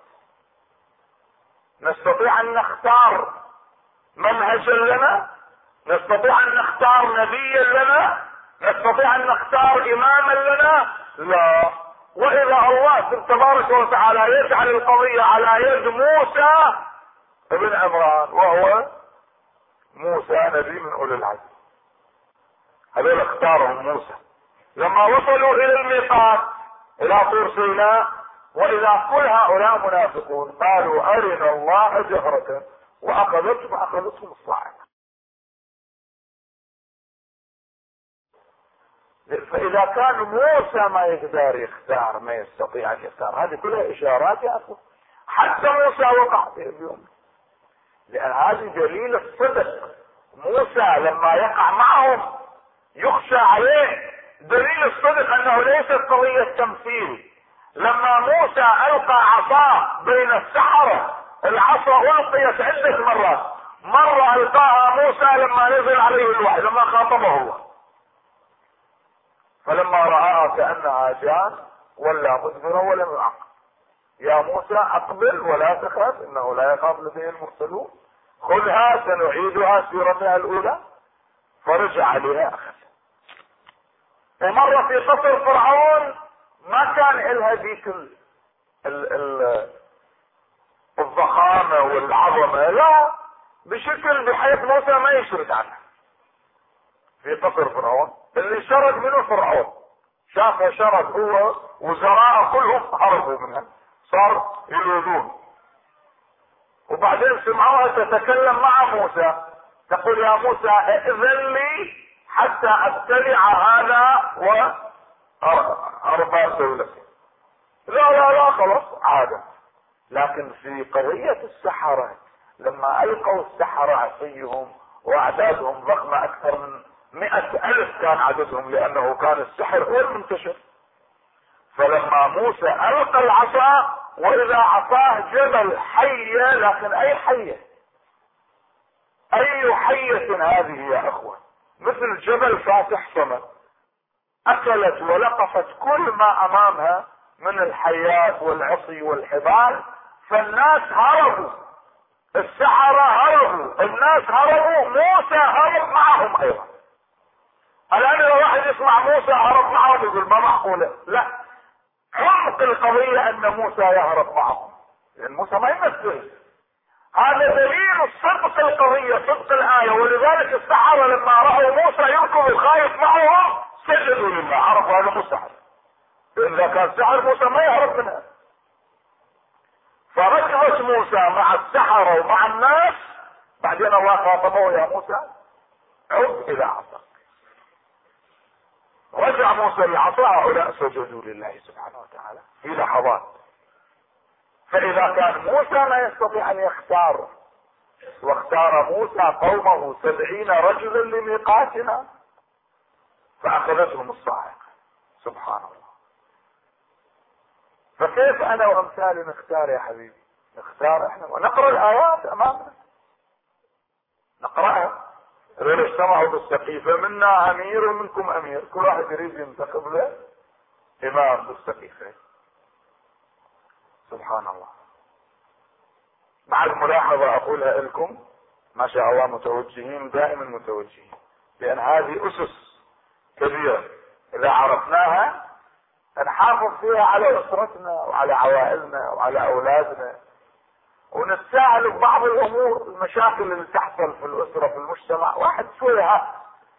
نستطيع ان نختار منهجا لنا، نستطيع ان نختار نبيا لنا، نستطيع ان نختار اماما لنا؟ لا. واذا الله تبارك وتعالى يجعل القضية على يد موسى ابن عمران، وهو موسى نبي من اولي العزم، هذول اختارهم موسى لما وصلوا الى الميقات الى طور سيناء، واذا كل هؤلاء منافقون قالوا ارنا الله جهرة، واخذتهم اخذتهم الصاعقة. فاذا كان موسى ما يقدر يختار، ما يستطيع ان يختار، هذه كلها اشارات يا اخو. حتى موسى وقع في اليوم، لان هذه دليل الصدق. موسى لما يقع معهم يخشى عليه، دليل الصدق انه ليست قضية تمثيل. لما موسى القى عصاه بين السحرة، العصا القيت عدة مرات، مرة القاها موسى لما نزل عليه الوحي، لما خاطبه الله، فلما رآها كأنها جان ولا مدبرا ولم يعقب. يا موسى اقبل ولا تخاف انه لا يخاف لديه المرسلون، خذها سنعيدها سيرتها الاولى. فرجع عليها اخذ. ومرة في قصر فرعون ما كان إلها ذيك ال ال ال الضخامة والعظمة، لا، بشكل بحيث موسى ما يشرد عنها. في قصر فرعون اللي شرد منه فرعون، شافها شرد هو وزراء كلهم هربوا منها، صار يلوذون. وبعدين سمعوها تتكلم مع موسى تقول يا موسى ائذن لي حتى ابتلع هذا واربى دولتي. لا لا لا خلاص عادة. لكن في قضية السحرة لما القوا السحرة عصيهم واعدادهم ضخمة اكثر من مئة الف كان عددهم، لانه كان السحر هو المنتشر. فلما موسى القى العصا واذا عصاه جبل حية، لكن اي حية؟ اي حية هذه يا اخوة؟ مثل جبل فاتح صمد، اكلت ولقفت كل ما امامها من الحيات والعصي والحبال، فالناس هربوا، السحرة هربوا، الناس هربوا، موسى هرب معهم ايضا. الان لو واحد يسمع موسى هرب معهم يقول ما معقولة، لا، عمق القضية ان موسى يهرب معهم، لان موسى ما يمثل. هذا دليل صدق القضية، صدق الآية. ولذلك السحرة لما رأوا موسى يركض الخايف معهم سجدوا لله، عرفوا هذا مو سحر. إذا كان سحر موسى ما يهرب منها. فركضت موسى مع السحرة ومع الناس، بعدين الله خاطبه يا موسى عد إلى عصاك. رجع موسى لعصاه، هؤلاء سجدوا لله سبحانه وتعالى في لحظات. فإذا كان موسى ما يستطيع أن يختار، واختار موسى قومه سبعين رجلا لميقاتنا، فأخذتهم الصاعقة. سبحان الله. فكيف أنا وأمثالي نختار يا حبيبي؟ نختار احنا ونقرأ الآيات أمامنا. نقرأها. إذا اجتمعوا بالسقيفة منا أمير ومنكم أمير، كل واحد يريد ينتخب له إمام بالسقيفة. سبحان الله. مع الملاحظة أقولها لكم، ما شاء الله متوجهين، دائما متوجهين، لأن هذه أسس كبيرة إذا عرفناها نحافظ فيها على أسرتنا وعلى عوائلنا وعلى أولادنا، ونتساهل ببعض الأمور، المشاكل اللي تحصل في الأسرة في المجتمع. واحد شوية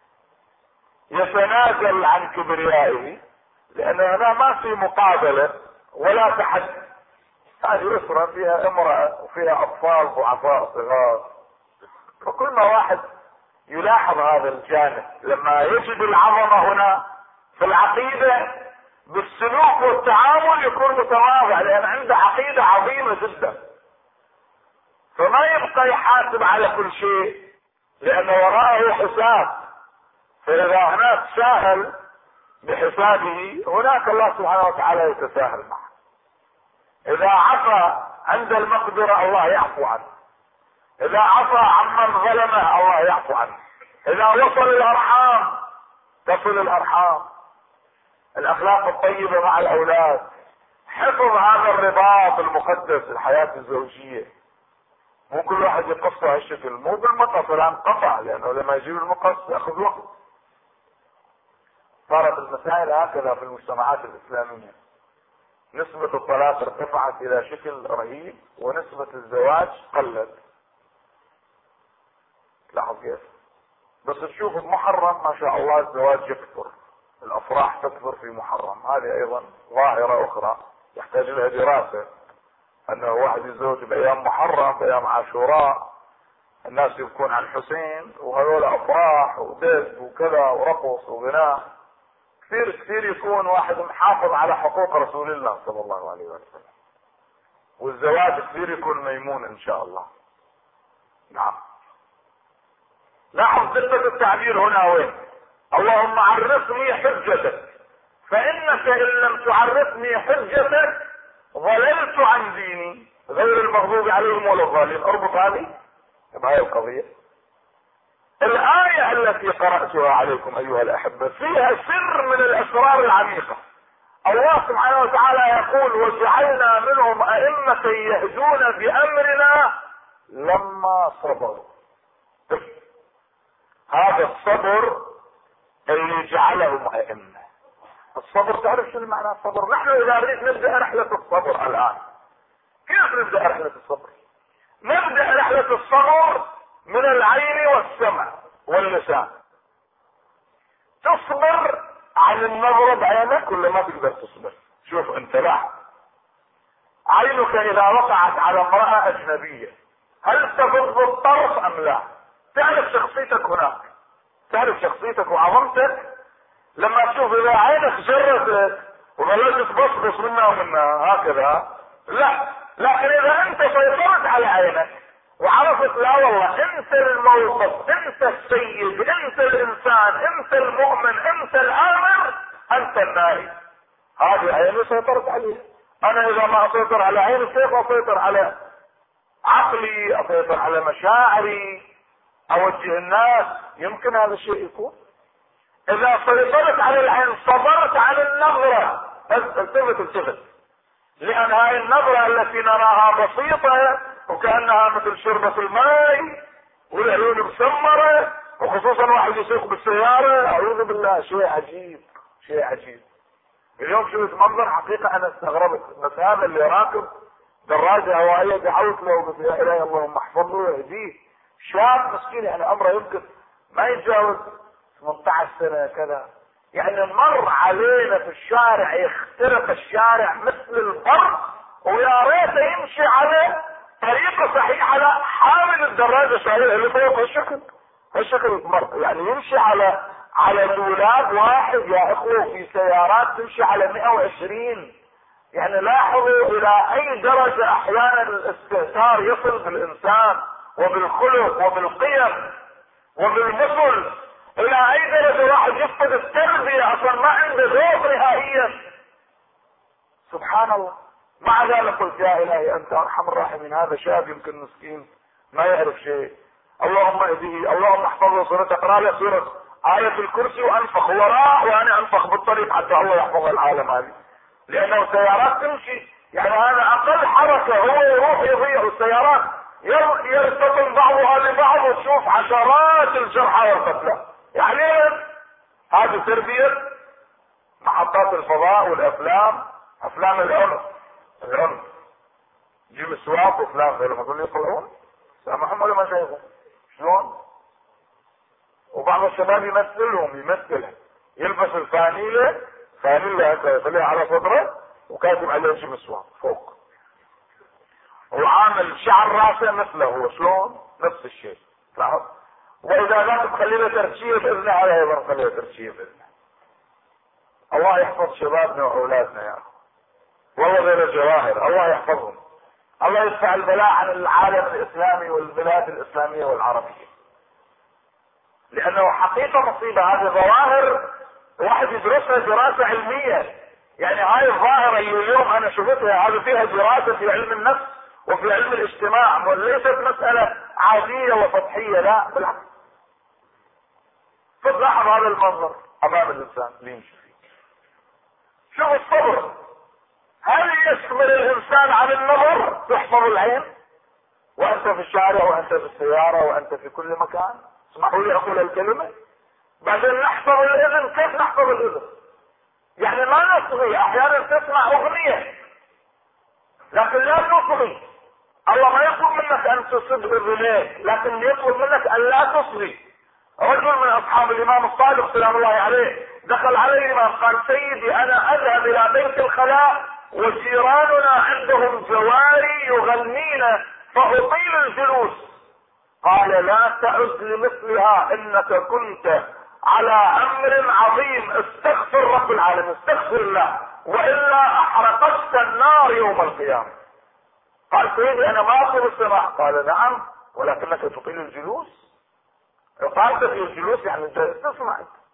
يتنازل عن كبريائه لأن هنا ما في مقابلة ولا تحدي. هذه أسرة فيها امرأة وفيها أطفال ضعفاء صغار، فكل ما واحد يلاحظ هذا الجانب لما يجد العظمة هنا في العقيدة بالسلوك والتعامل يكون متواضع، لأن عنده عقيدة عظيمة جدا، فما يبقى يحاسب على كل شيء لأن وراءه حساب. فإذا هناك ساهل بحسابه، هناك الله سبحانه وتعالى يتساهل معه. إذا عفى عند المقدرة الله يعفو عنه، إذا عفى عمن ظلمه الله يعفو عنه، إذا وصل الأرحام تصل الأرحام. الأخلاق الطيبة مع الأولاد، حفظ هذا الرباط المقدس، الحياة الزوجية. مو كل واحد يقص هالشكل، مو بالمقص الآن قطع، لأنه لما يجيب المقص يأخذ وقت. صارت المسائل هكذا في المجتمعات الإسلامية، نسبة الطلاق ارتفعت إلى شكل رهيب ونسبة الزواج قلت. لاحظ كيف؟ بس تشوف بمحرم ما شاء الله الزواج يكثر، الأفراح تكثر في محرم. هذه أيضا ظاهرة أخرى يحتاج لها دراسة، أنه واحد يتزوج بأيام محرم، بأيام عاشوراء، الناس يبكون عن حسين، وهذول أفراح ودب وكذا ورقص وغناء. كثير كثير يكون واحد محافظ على حقوق رسول الله صلى الله عليه وسلم، والزواج كثير يكون ميمون إن شاء الله. نعم. لاحظ دقة التعبير هنا وين؟ اللهم عرفني حجتك، فإنك إن لم تعرفني حجتك ضللت عن ديني غير المغضوب عليهم ولا الضالين. اربط هذه بهذه القضية. الآية التي قرأتها عليكم أيها الأحبة فيها سر من الأسرار العميقة. الله سبحانه وتعالى يقول وجعلنا منهم أئمة يهدون بأمرنا لما صبروا. هذا الصبر اللي جعلهم أئمة. الصبر تعرف شو معنى الصبر؟ نحن إذا نريد نبدأ رحلة الصبر الآن، كيف نبدأ رحلة الصبر؟ نبدأ رحلة الصبر من العين والسمع واللسان. تصبر عن النظرة بعينك ولا ما تقدر تصبر؟ شوف انت، لاحظ عينك إذا وقعت على امرأة أجنبية هل تغض الطرف أم لا؟ تعرف شخصيتك هناك، تعرف شخصيتك وعظمتك لما تشوف إذا عينك جرت وبلشت تبصبص منها ومنها هكذا، لا. لكن إذا أنت سيطرت على عينك وعرفت لا والله انت الموقف، انت السيد، انت الانسان، انت المؤمن، انت الامر، انت النائي، هذه عيني سيطرت عليه. انا اذا ما اسيطر على عيني كيف اسيطر على عقلي، اسيطر على مشاعري، اوجه الناس؟ يمكن هذا الشيء يكون اذا سيطرت على العين، صبرت على النظرة. التفت التفت، لان هاي النظرة التي نراها بسيطة وكأنها مثل شربة الماء والعيون مسمرة، وخصوصا واحد يسوق بالسيارة، اعوذ بالله، شيء عجيب، شيء عجيب. اليوم شفت منظر حقيقة انا استغربت، بس هذا اللي راكب دراجة هوائية دعوت له وقلت يا الهي اللهم احفظه ويهديه، شاب مسكين يعني عمره يمكن ما يتجاوز ثمانية عشر سنة كذا، يعني مر علينا في الشارع يخترق الشارع مثل البرق، ويا ريته يمشي على طريقة صحيحة. لا، حامل الدراجة شايلها اللي فوق هالشكل هالشكل مر، يعني يمشي على على دولاب واحد يا اخوه، في سيارات تمشي على مئة وعشرين. يعني لاحظوا الى اي درجة احيانا الاستهتار يصل بالانسان وبالخلق وبالقيم وبالمثل، الى اي درجة واحد يفقد التربية اصلا ما عنده ذوق نهائيا. سبحان الله. مع ذلك قلت يا الهي انت ارحم الراحمين، هذا شاب يمكن مسكين ما يعرف شيء، اللهم اهده، اللهم احفظه سورة اقرا له سورة آية الكرسي وانفخ وراء وانا انفخ بالطريق حتى الله يحفظ العالم هذه، لانه سيارات تمشي، يعني هذا اقل حركة هو يروح يضيع، والسيارات يرتطم بعضها ببعض وتشوف عشرات الجرحى والقتلى. يعني هذه تربية محطات الفضاء والافلام، افلام العنف، العنف جيب السواق وفلان غير ما يقولون يطلعون سامحهم ولا ما شايفهم شلون؟ وبعض الشباب يمثلهم يمثلها، يلبس الفانيلة فانيلة هكذا يخليها على صدره وكاتب عليه جيب السواق فوق، وعامل شعر راسه مثله هو شلون؟ نفس الشيء. واذا لا تخلي له ترشيه باذنه على ايضا خلي له ترشيه باذنه. الله يحفظ شبابنا واولادنا يا اخي، والله غير الجواهر الله يحفظهم، الله يدفع البلاء عن العالم الاسلامي والبلاد الاسلاميه والعربيه، لانه حقيقه مصيبه. هذه ظواهر واحد يدرسها دراسه علميه، يعني هاي الظاهره اللي اليوم انا شفتها هذه فيها دراسه في علم النفس وفي علم الاجتماع، وليست مساله عاديه وسطحيه، لا بالعكس. فتلاحظ هذا المنظر امام الانسان اللي يمشي فيه. شوف الصبر، هل يشمل الانسان عن النظر؟ تحفظ العين وانت في الشارع وانت في السيارة وانت في كل مكان، اسمحوا لي اقول الكلمة. بعدين نحفظ الاذن، كيف نحفظ الاذن؟ يعني ما نصغي، احيانا تسمع اغنية لكن لا تصغي. الله ما يطلب منك ان تصد اذنيك، لكن يطلب منك ان لا تصغي. رجل من اصحاب الامام الصادق سلام الله عليه دخل عليه الامام قال سيدي انا اذهب الى بيت الخلاء وجيراننا عندهم جواري يغنين فاطيل الجلوس. قال لا تعد لمثلها انك كنت على امر عظيم، استغفر رب العالمين، استغفر الله والا احرقتك النار يوم القيامه. قال سيدي انا ما اطلب السماع. قال نعم ولكنك تطيل الجلوس. قالت في الجلوس يعني انت تسمع،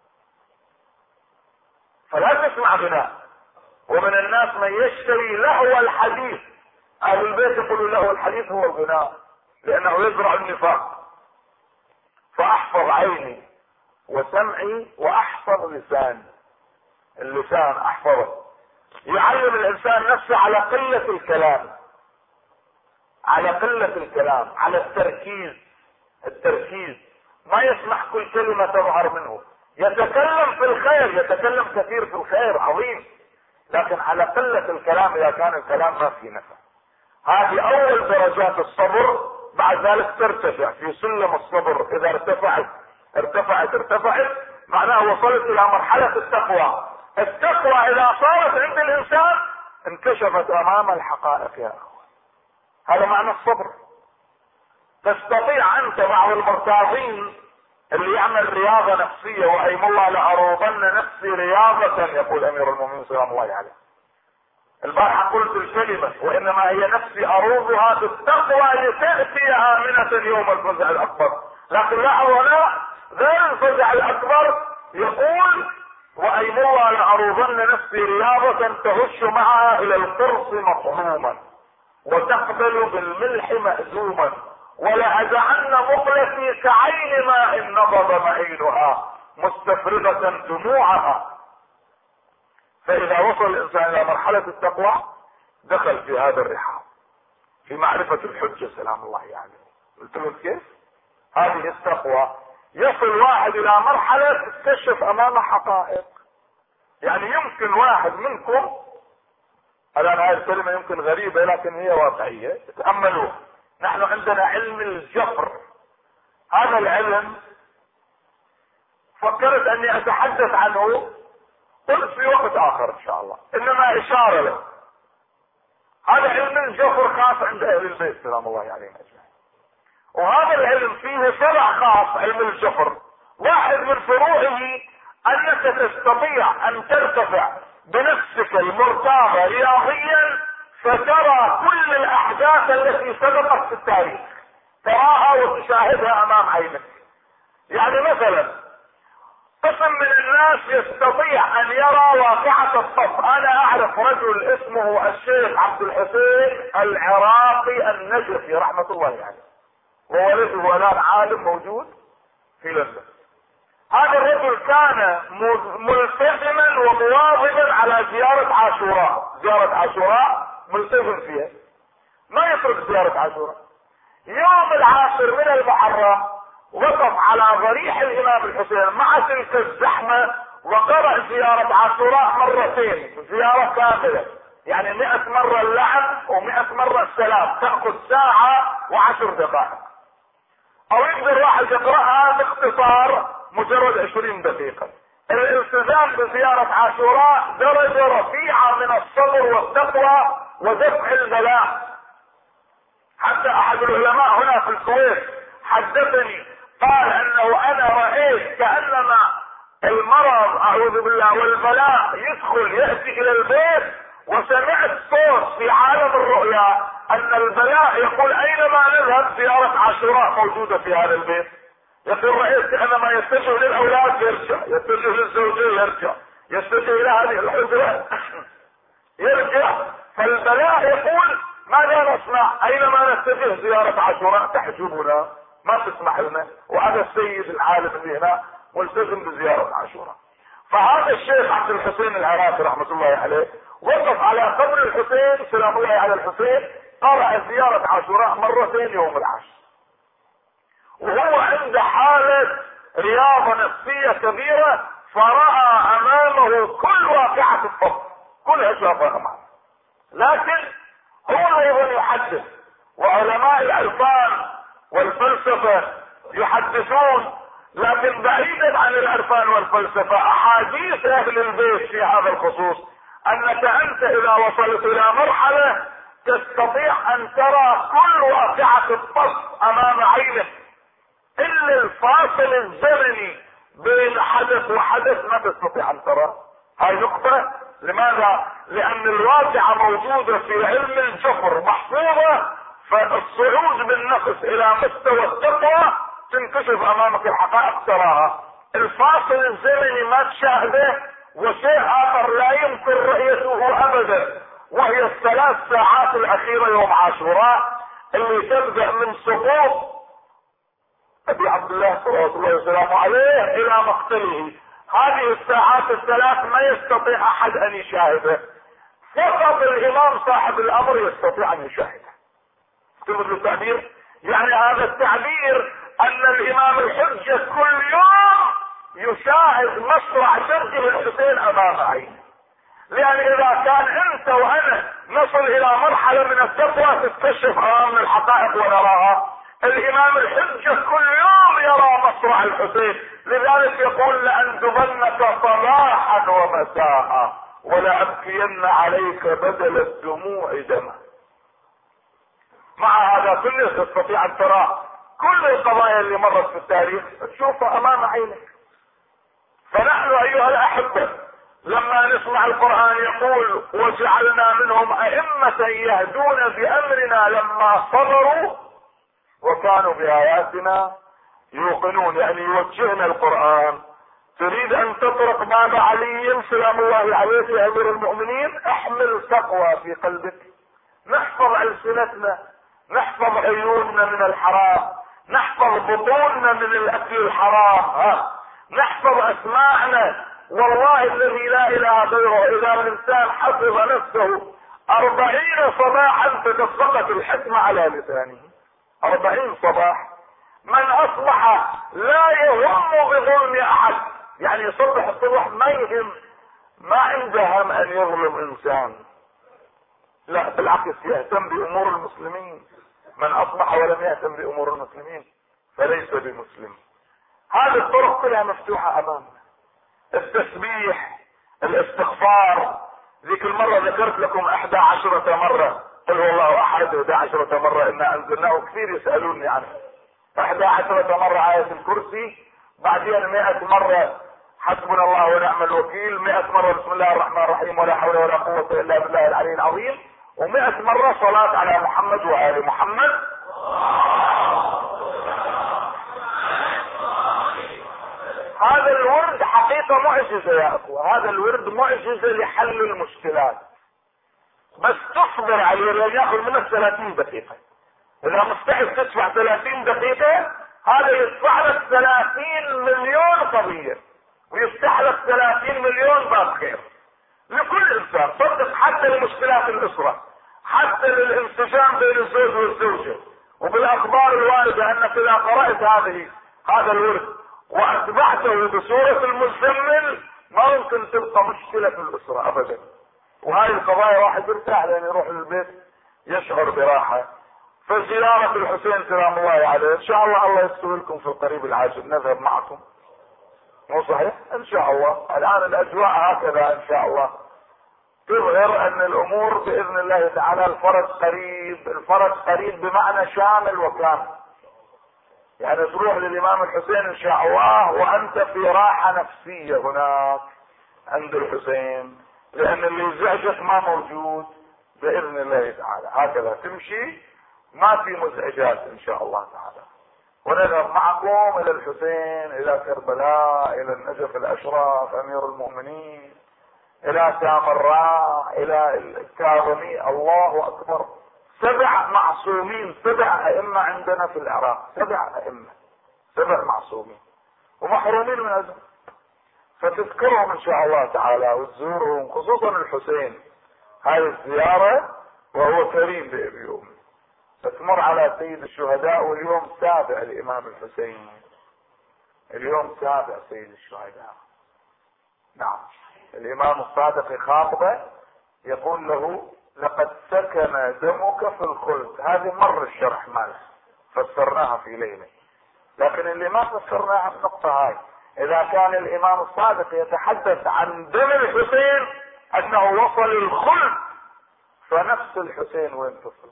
فلا تسمع غناء. ومن الناس من يشتري لهو الحديث، اهل البيت يقولوا لهو الحديث هو الغناء لانه يزرع النفاق. فاحفظ عيني وسمعي واحفظ لساني، اللسان احفظه. يعلم الانسان نفسه على قلة الكلام، على قلة الكلام، على التركيز، التركيز ما يسمح كل كلمة تظهر منه. يتكلم في الخير، يتكلم كثير في الخير عظيم، لكن على قلة الكلام اذا كان الكلام ما في نفع. هذه اول درجات الصبر، بعد ذلك ترتفع في سلم الصبر. اذا ارتفعت ارتفعت ارتفعت معناه وصلت الى مرحلة التقوى. التقوى اذا صارت عند الانسان انكشفت امام الحقائق يا اخوان. هذا معنى الصبر. تستطيع انت بعض المرتاضين اللي يعمل رياضة نفسية، وايم الله لاروضن نفسي رياضة يقول امير المؤمنين سلام الله عليه. البارحة قلت الكلمة وانما هي نفسي اروضها بالتقوى لتأتي امنة يوم الفزع الاكبر. لكن لاحظوا هنا غير الفزع الاكبر يقول وايم الله لاروضن نفسي رياضة تهش معها الى القرص مطعوما وتقبل بالملح مأزوما ولأجعلن مقلتي كعين ماء نبض معينها مستفرغة دموعها. فإذا وصل الإنسان إلى مرحلة التقوى دخل في هذا الرحاب، في معرفة الحجة سلام الله عليه. قلت له كيف؟ هذه التقوى يصل واحد إلى مرحلة تكشف أمامه حقائق. يعني يمكن واحد منكم، الآن هذه الكلمة يمكن غريبة لكن هي واقعية، تأملوها. نحن عندنا علم الجفر، هذا العلم فكرت اني اتحدث عنه قلت في وقت اخر ان شاء الله، انما اشارة له. هذا علم الجفر خاص عند اهل البيت سلام الله عليهم اجمعين. وهذا العلم فيه فرع خاص، علم الجفر. واحد من فروعه انك تستطيع ان ترتفع بنفسك المرتاضة رياضيا فترى كل الاحداث التي سبقت في التاريخ، تراها وتشاهدها امام عينك. يعني مثلا قسم من الناس يستطيع ان يرى واقعة الصف. انا اعرف رجل اسمه الشيخ عبد الحسين العراقي النجفي رحمة الله عليه. وولده الان عالم موجود في لندن. هذا الرجل كان ملتزما ومواظبا على زيارة عاشوراء، زيارة عاشوراء ملتزم فيها، ما يترك زيارة عاشوراء. يوم العاشر من المحرم وقف على ضريح الامام الحسين مع تلك الزحمة وقرأ زيارة عاشوراء مرتين، زيارة كاملة، يعني مئة مرة اللعن ومئة مرة السلام، تأخذ ساعة وعشر دقائق، او يقدر واحد يقرأها باختصار مجرد عشرين دقيقة. الالتزام بزيارة عاشوراء درجة رفيعة من الصبر والتقوى ودفع البلاء. حتى احد العلماء هنا في الكويت حدثني قال انه انا رأيت كأنما المرض اعوذ بالله والبلاء يدخل يأتي الى البيت، وسمعت صوت في عالم الرؤيا ان البلاء يقول اينما نذهب زيارة عاشوراء موجودة في هذا البيت. يقول رأيت كأنما يتجه للاولاد يرجع، يتجه للزوجين يرجع، يتجه الى هذه الحجرة يرجع. فالبلاء يقول ماذا نصنع؟ اينما نتجه زيارة عاشوراء تحجبنا، ما تسمح لنا، وهذا السيد العالم اللي هنا ملتزم بزيارة عاشوراء. فهذا الشيخ عبد الحسين العراقي رحمة الله عليه وقف على قبر الحسين سلام الله على الحسين، قرأ زيارة عاشوراء مرتين يوم العاشر، وهو عند حالة رياضة نفسية كبيرة، فرأى امامه كل واقعة الطب كلها شافها امامه. لكن هو ايضا يحدث، وعلماء العرفان والفلسفة يحدثون، لكن بعيدا عن العرفان والفلسفة احاديث اهل البيت في هذا الخصوص انك انت اذا وصلت الى مرحلة تستطيع ان ترى كل واقعة الطب امام عينك، الا الفاصل الزمني بين حدث وحدث ما تستطيع ان ترى. هاي نقطة. لماذا؟ لان الواقعة موجودة في علم الجبر محفوظة، فالصعود بالنفس الى مستوى التقوى تنكشف امامك الحقائق تراها. الفاصل الزمني ما تشاهده، وشيء اخر لا يمكن رؤيته ابدا، وهي الثلاث ساعات الاخيرة يوم عاشوراء اللي تبدأ من سقوط ابي عبد الله صلوات الله وسلامه عليه الى مقتله. هذه الساعات الثلاث ما يستطيع احد ان يشاهده، فقط الامام صاحب الامر يستطيع ان يشاهده. تفهم التعبير؟ يعني هذا التعبير ان الامام الحجة كل يوم يشاهد مصرع شرجه الحسين امام عينه. لان اذا كان انت وانا نصل الى مرحلة من التقوى تكتشف امامنا الحقائق ونراها، الامام الحجة كل يوم يرى مصرع الحسين. لذلك يقول لأندبنك صباحا ومساء ولأبكين عليك بدل الدموع دما. مع هذا كله تستطيع ان ترى كل القضايا اللي مرت في التاريخ تشوفها امام عينك. فنحن ايها الاحبة لما نسمع القرآن يقول وجعلنا منهم ائمة يهدون بامرنا لما صبروا وكانوا باياتنا يوقنون، يعني يوجهنا القرآن. تريد ان تطرق باب علي سلام الله عليه يا امير المؤمنين، احمل تقوى في قلبك، نحفظ السنتنا، نحفظ عيوننا من الحرام، نحفظ بطوننا من الاكل الحرام، ها نحفظ اسماعنا. والله الذي لا اله غيره اذا الانسان حفظ نفسه اربعين صباحا تدفقت الحكمة على لسانه. اربعين صباح من اصبح لا يهم بظلم احد، يعني يصبح الصبح ما يهم، ما عنده هم ان يظلم انسان، لا بالعكس يهتم بامور المسلمين. من اصبح ولم يهتم بامور المسلمين فليس بمسلم. هذه الطرق كلها مفتوحة امامنا. التسبيح، الاستغفار، ذيك المرة ذكرت لكم احدى عشرة مرة قل هو الله احد، احدى عشرة مرة انا انزلناه، كثير يسألوني عنه. احدى عشرة مرة آية الكرسي، بعدين مئة مرة حسبنا الله ونعم الوكيل، مئة مرة بسم الله الرحمن الرحيم ولا حول ولا قوة الا بالله العلي العظيم، ومئة مرة صلاة على محمد وآل محمد. هذا الورد حقيقة معجزة يا اخوة، هذا الورد معجزة لحل المشكلات، بس تصبر عليه لان ياخذ منك ثلاثين دقيقة. اذا مستعد تدفع ثلاثين دقيقة هذا يدفع لك ثلاثين مليون قضية ويفتح لك ثلاثين مليون باب خير لكل انسان. صدق حتى لمشكلات الاسرة، حتى للانسجام بين الزوج والزوجة، وبالاخبار الواردة انك اذا قرأت هذه هذا الورد واتبعته بصورة المزمل ما ممكن تبقى مشكلة في الاسرة ابدا. وهاي القضايا واحد يرتاح لان يروح للبيت يشعر براحة. فزيارة الحسين سلام الله عليه ان شاء الله الله يستوي لكم في القريب العاجل نذهب معكم، مو صحيح؟ ان شاء الله الان الاجواء هكذا ان شاء الله تظهر ان الامور باذن الله تعالى الفرج قريب. الفرج قريب بمعنى شامل وكامل، يعني تروح للامام الحسين ان شاء الله وانت في راحة نفسية هناك عند الحسين، لان اللي يزعجك ما موجود باذن الله تعالى. هكذا تمشي ما في مزعجات ان شاء الله تعالى. ونذهب معكم الى الحسين، الى كربلاء، الى النجف الاشرف امير المؤمنين، الى سامراء، الى الكاظمي. الله اكبر، سبع معصومين، سبع ائمة عندنا في العراق، سبع ائمة، سبع معصومين ومحرومين من اجل. فتذكرهم ان شاء الله تعالى وتزورهم، خصوصا الحسين هذه الزيارة وهو كريم بأبيهم. تمر على سيد الشهداء واليوم سابع الامام الحسين، اليوم سابع سيد الشهداء. نعم الامام الصادق يخاطبه يقول له لقد سكن دمك في الخلد. هذه مر الشرح ماله فسرناها في ليلة، لكن اللي ما فسرناها النقطة هاي اذا كان الامام الصادق يتحدث عن دم الحسين انه وصل الخلد، فنفس الحسين وين تصل؟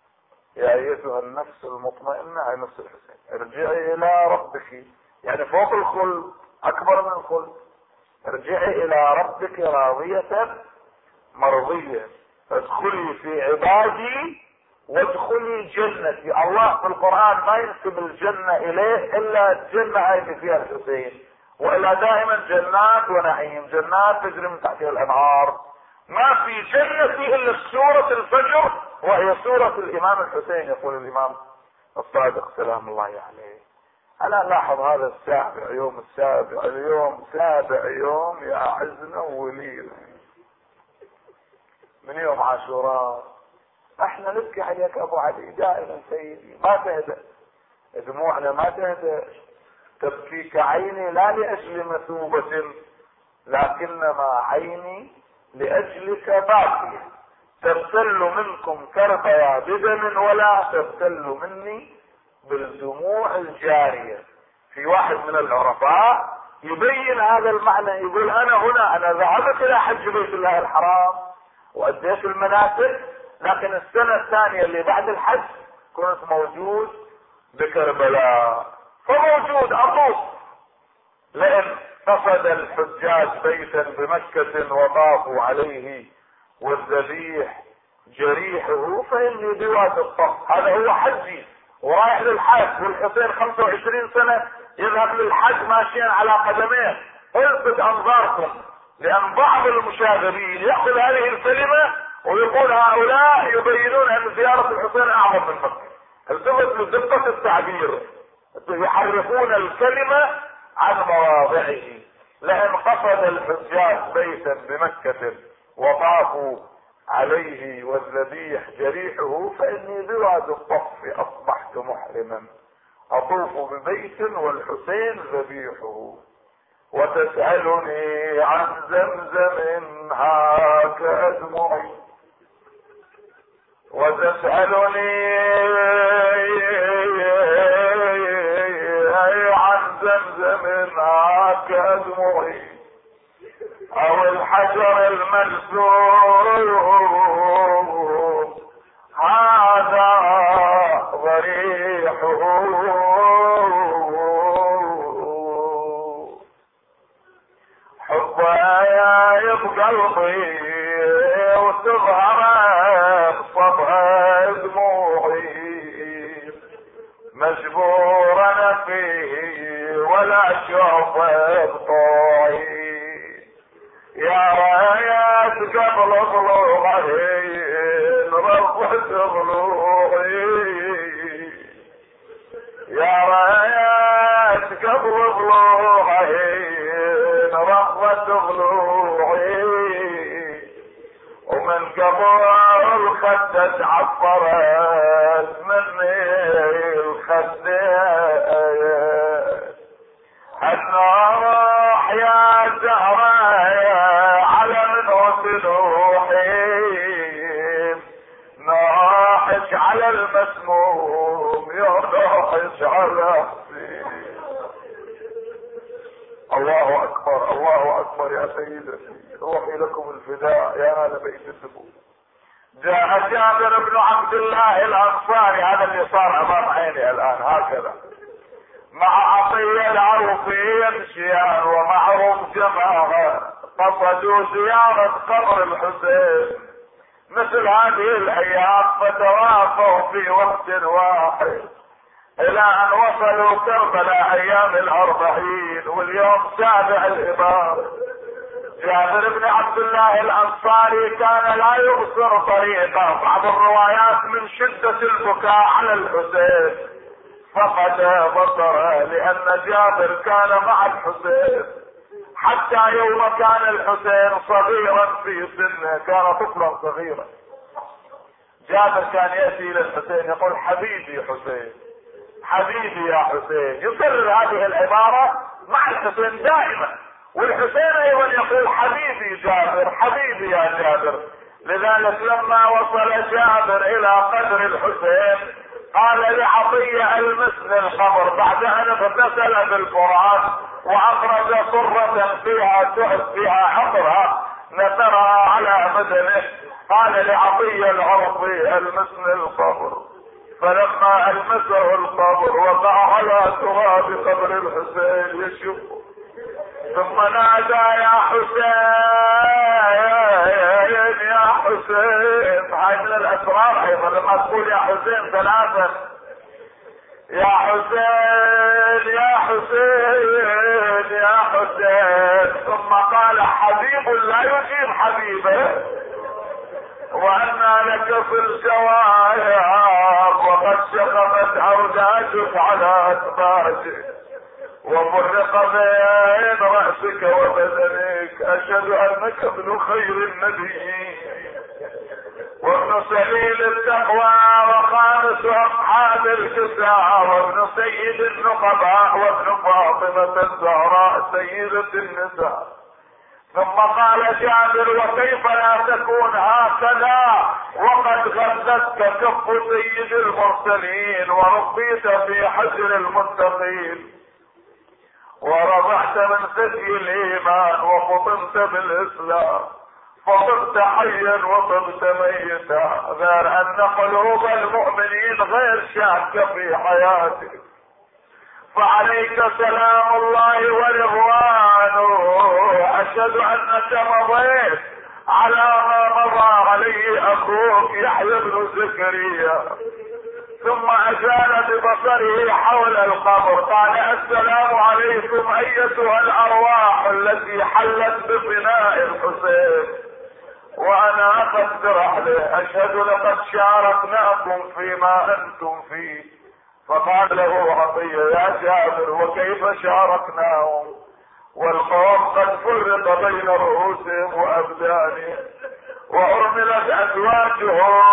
يا ايتها النفس المطمئنة، هي نفس الحسين، ارجعي الى ربك، يعني فوق الخلد اكبر من الخلد. ارجعي الى ربك راضية مرضية، ادخلي في عبادي وادخلي جنتي. الله في القرآن ما ينسب الجنة اليه الا الجنة هاي فيها الحسين، والا دائما جنات ونعيم، جنات تجري من تحتها الانهار. ما في جنتي الا سورة الفجر وهي سورة الامام الحسين. يقول الامام الصادق سلام الله عليه. انا لاحظ هذا السابع يوم، السابع اليوم سابع يوم يا عزنا وليل من يوم عاشوراء. احنا نبكي عليك ابو علي دائما سيدي، ما تهدأ دموعنا، ما تهدأ. تبكيك عيني لا لاجل مثوبة لكنما عيني لاجلك باكية. تبتل منكم كربيا بدم ولا تبتل مني بالدموع الجارية. في واحد من العرفاء يبين هذا المعنى، يقول انا هنا انا ذهبت الى حج بيت الله الحرام واديت المناسك، لكن السنة الثانية اللي بعد الحج كنت موجود بكربلاء، فموجود اطوف. لان قصد الحجاج بيتا بمكة وطافوا عليه والذبيح جريحه فاني بواد الطف. هذا هو حجي ورايح للحج، والحسين خمسة وعشرين سنة يذهب للحج ماشيا على قدميه. الفت انظاركم، لان بعض المشاغبين ياخذ هذه الكلمة ويقول هؤلاء يبينون ان زيارة الحسين اعظم من مكة. التفت لدقة التعبير، يحرفون الكلمة عن مواضعه. لان قصد الحجاج بيتا بمكة وطافوا عليه والذبيح جريحه فاني بواد الطف اصبحت محرما اطوف ببيت والحسين ذبيحه. وتسألني عن زمزم هاك أدمعي، وتسألني عن زمزم هاك أدمعي او الحجر الملسوم هذا ضريحه. حبها يبقى قلبي وتظهر بصبها دموعي، مجبور انا فيه ولا اشوف بطوعي. يا رايات قبل طلوعي رفعت ضلوعي، ابو الخدة تعفرت مني الخدة، النار يا زهرة على من وسلوحين، ناحش على المسموم يناحش على حسين. الله اكبر الله اكبر يا سيدتي، روحي لكم الفداء يا آل بيت النبوة. جاء جابر بن عبد الله الانصاري، هذا اللي صار امام عيني الان هكذا، مع عطية العوفي يمشيان ومعهم جماعة قصدوا زيارة قبر الحسين مثل هذه الايام، فتوافوا في وقت واحد الى ان وصلوا كربلاء ايام الاربعين، واليوم سابع الامام. جابر بن عبد الله الانصاري كان لا يبصر طريقه، بعض الروايات من شدة البكاء على الحسين فقد بصره، لان جابر كان مع الحسين حتى يوم كان الحسين صغيرا في سنه، كان طفلا صغيرا. جابر كان يأتي الى الحسين يقول حبيبي حسين حبيبي يا حسين، يكرر هذه العبارة مع الحسين دائما، والحسين ايضا يقول حبيبي جابر حبيبي يا جابر. لذلك لما وصل جابر الى قدر الحسين قال لعطية المسن القبر بعد ان اغتسل بالفرات واخرج صرة فيها تحس فيها حقرها نثرها على بدنه، قال لعطية العرفي المسن القبر، فلما المسه القبر وقع على تراب قبر الحسين يشوف، ثم نادى يا حسين يا حسين. هاي من الاسرار ايضا لما تقول يا حسين ثلاثا، يا حسين يا حسين يا حسين، ثم قال حبيب لا يجيب حبيبه، وأنا لك في الجواب وقد شققت عوداتك على أسباجك وفرق بين رأسك وبدنك، أشهد أنك ابن خير النبيين وابن سبيل التقوى وخامس أصحاب الكساء وابن سيد النقباء وابن فاطمة الزهراء سيدة النساء. ثم قال جابر وكيف لا تكون هكذا وقد غذتك كف سيد المرسلين وربيت في حجر المتقين ورضعت من ثدي الايمان وفطمت بالاسلام، فطمت حيا وطمت ميتا، غير ان قلوب المؤمنين غير شاكة في حياتك، فعليك سلام الله ورضوانه. اشهد انك مضيت على ما مضى عليه اخوك يحيى بن زكريا. ثم ازال ببصره حول القبر قال السلام عليكم ايتها الارواح التي حلت بفناء الحسين وانا اخذت رحله، اشهد لقد شاركناكم فيما انتم فيه. فقال له عطية يا جابر وكيف شاركناهم والقوم قد فرق بين رؤوسهم وابدانهم وارملت ازواجهم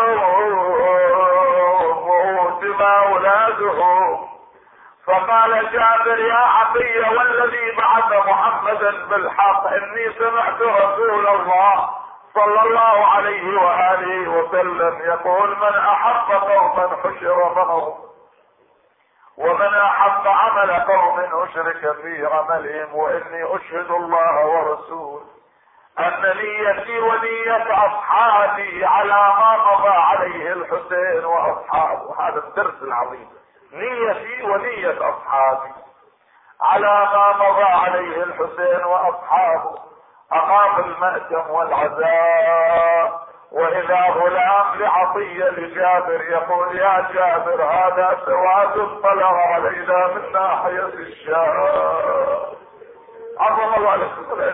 ووتم اولادهم. فقال جابر يا عطية والذي بعث محمدا بالحق اني سمعت رسول الله صلى الله عليه واله وسلم يقول من احب قوما حشر معهم ومن احب عمل قوم اشرك في عملهم، واني اشهد الله ورسوله ان نيتي ونية اصحابي على ما مضى عليه الحسين واصحابه. هذا الدرس العظيم، نيتي ونية اصحابي على ما مضى عليه الحسين واصحابه. اقام المأتم والعزاء واذا غلام لعطية لجابر يقول يا جابر هذا سواد طلع علينا من ناحية الشام. عظم الله عليكم.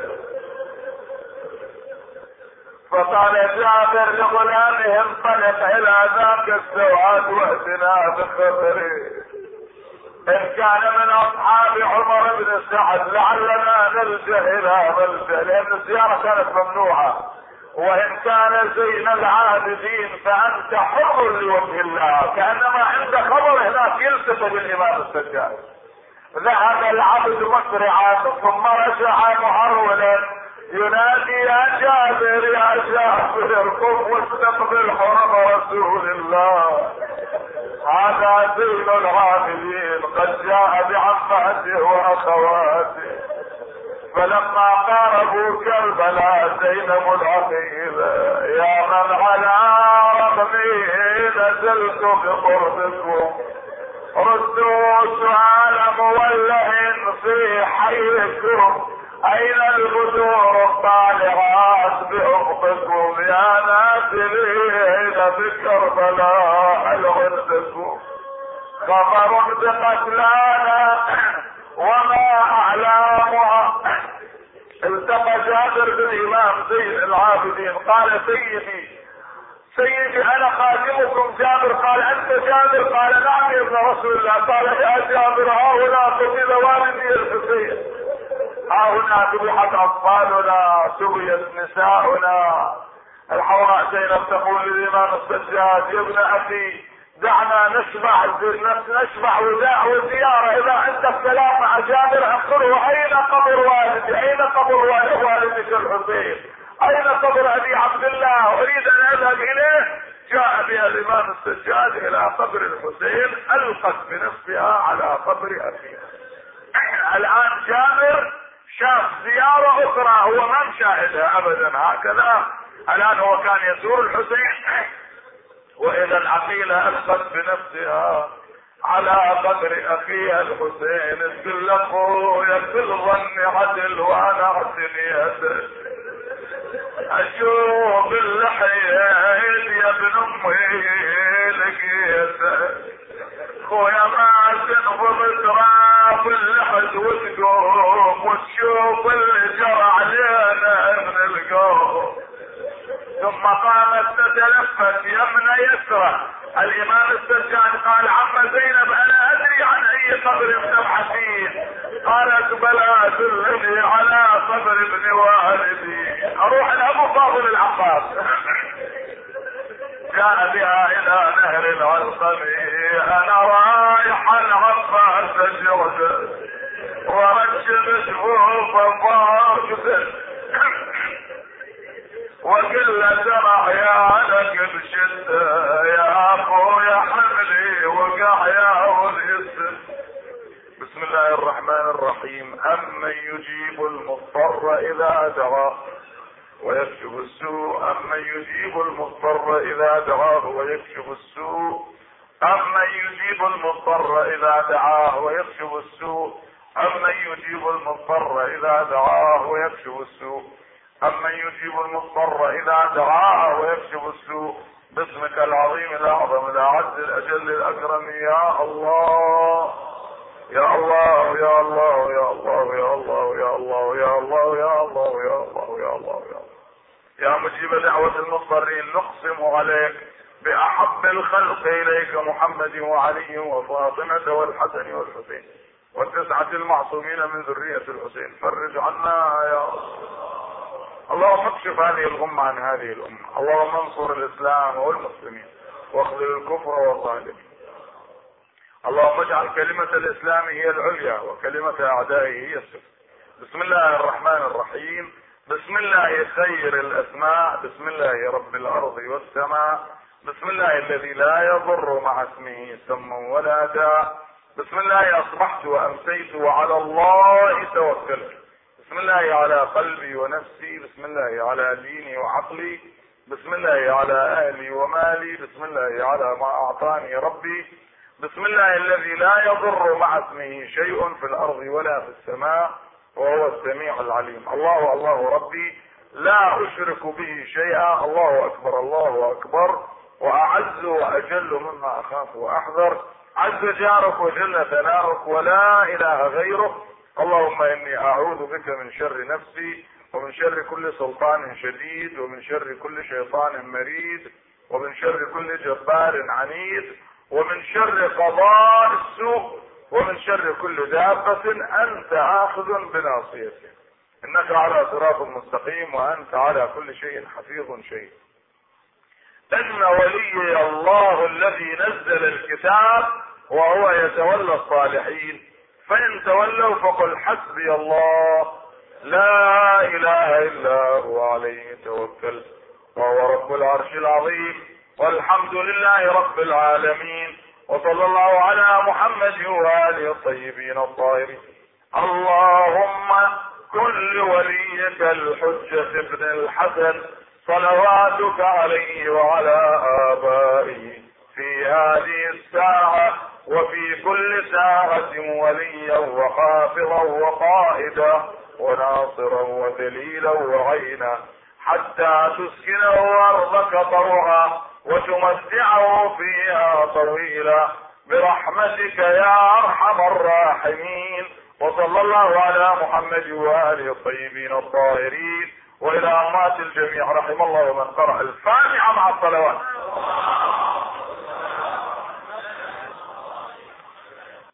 فقال جابر لغلامه انطلق الى ذاك السواد واتنا بخبره ان كان من اصحاب عمر بن سعد لعلنا نلجأ الى ملجأ، لان الزيارة كانت ممنوعة وان كان زين العابدين فانت حر لوجه الله. كانما عند خبر هناك يلتفت الامام السجاد. ذهب العبد مسرعا ثم رجع مهرولا ينادي يا جابر يا جابر قم واستقبل حرم رسول الله. هذا زين العابدين قد جاء بعماته واخواته. فلما قاربوا كربلاء زينب العقيل يا من على رغمي نزلت بقربكم ردوا سؤال مولع في حيكم اين البدور الطالعات بأفقكم يا نازلين بكربلاء هل عندكم خبر بقتلانا وما اعلامها. التقى جابر بالامام زين العابدين قال سيدي سيدي انا خادمكم. جابر قال انت جابر؟ قال نعم يا ابن رسول الله. قال يا جابر ها هنا قتل والدي الحسين، ها هنا ذبحت اطفالنا سويت نساؤنا. الحوراء زينب تقول للامام السجاد يا ابن اخي دعنا نشبع نشبع وداع وزيارة. اذا عندك كلام مع جابر اخبره اين قبر والدي، اين قبر والدك الحسين، اين قبر ابي عبد الله، اريد ان اذهب اليه. جاء بها الامام السجاد الى قبر الحسين القت بنفسها على قبر ابيها. الان جابر شاف زيارة اخرى هو ما مشاهدها ابدا هكذا. الان هو كان يزور الحسين واذا العقيلة القت بنفسها على قبر اخيها الحسين. تقول له يا كل ظني عدل وانا عدل اشوف اللحيين يا ابن امي لقيته خويا ما تنفض تراب اللحد وتقوم وتشوف اللي جرى علينا من القوم. ثم قامت تتلفت يمنى يسرى. الامام السجاد قال عم زينب انا ادري عن اي قبر تبحثين. قالت بلى دلني على قبر ابن والدي. اروح لابو فاضل العباس. جاء بها الى نهر العلقمي. انا رايح العباس جرده ورجل شفوف فاقد وكل زرع يا لك بشده يا اخويا حملي وقع يا وليس. بسم الله الرحمن الرحيم. امن يجيب المضطر اذا دعاه ويكشف السوء امن يجيب المضطر اذا دعاه ويكشف السوء امن يجيب المضطر اذا دعاه ويكشف السوء امن يجيب المضطر اذا دعاه ويكشف السوء امن يجيب المضطر اذا دعاه ويكشف السوء. باسمك العظيم الاعظم الاعز الاجل الاكرم يا الله يا الله يا الله يا الله يا الله يا الله يا الله يا الله يا الله يا الله يا الله يا مجيب دعوة المضطرين. نقسم عليك باحب الخلق اليك محمد وعلي وفاطمة والحسن والحسين والتسعة المعصومين من ذرية الحسين. فرج عنا يا الله. اللهم اكشف هذه الغمة عن هذه الامة. اللهم انصر الاسلام والمسلمين واخذل الكفر والظالمين. اللهم اجعل كلمة الاسلام هي العليا وكلمة اعدائه هي السفلى. بسم الله الرحمن الرحيم. بسم الله خير الاسماء. بسم الله رب الارض والسماء. بسم الله الذي لا يضر مع اسمه سم ولا داء. بسم الله اصبحت وامسيت وعلى الله توكلت. بسم الله على قلبي ونفسي. بسم الله على ديني وعقلي. بسم الله على اهلي ومالي. بسم الله على ما اعطاني ربي. بسم الله الذي لا يضر مع اسمه شيء في الارض ولا في السماء وهو السميع العليم. الله الله ربي لا اشرك به شيئا. الله اكبر الله اكبر واعز واجل مما اخاف واحذر. عز جارك وجل ثناؤك ولا اله غيرك. اللهم اني اعوذ بك من شر نفسي ومن شر كل سلطان شديد ومن شر كل شيطان مريد ومن شر كل جبار عنيد ومن شر قضاء السوء ومن شر كل دابة انت اخذ بناصيته. انك على صراط مستقيم وانت على كل شيء حفيظ شيء. ان ولي الله الذي نزل الكتاب وهو يتولى الصالحين، فان تولوا فقل حسبي الله لا اله الا هو عليه توكل وهو رب العرش العظيم والحمد لله رب العالمين وصلى الله على محمد وآله الطيبين الطاهرين. اللهم كن لوليك الحجة ابن الحسن صلواتك عليه وعلى آبائه في هذه الساعة وفي كل ساعة وليا وحافظا وقائدا وناصرا ودليلا وعينا، حتى تسكنه أرضك طوعا وتمتعه فيها طويلا برحمتك يا أرحم الراحمين. وصلى الله على محمد وآله الطيبين الطاهرين. وإلى أموات الجميع رحم الله من قرأ الفاتحة مع الصلوات.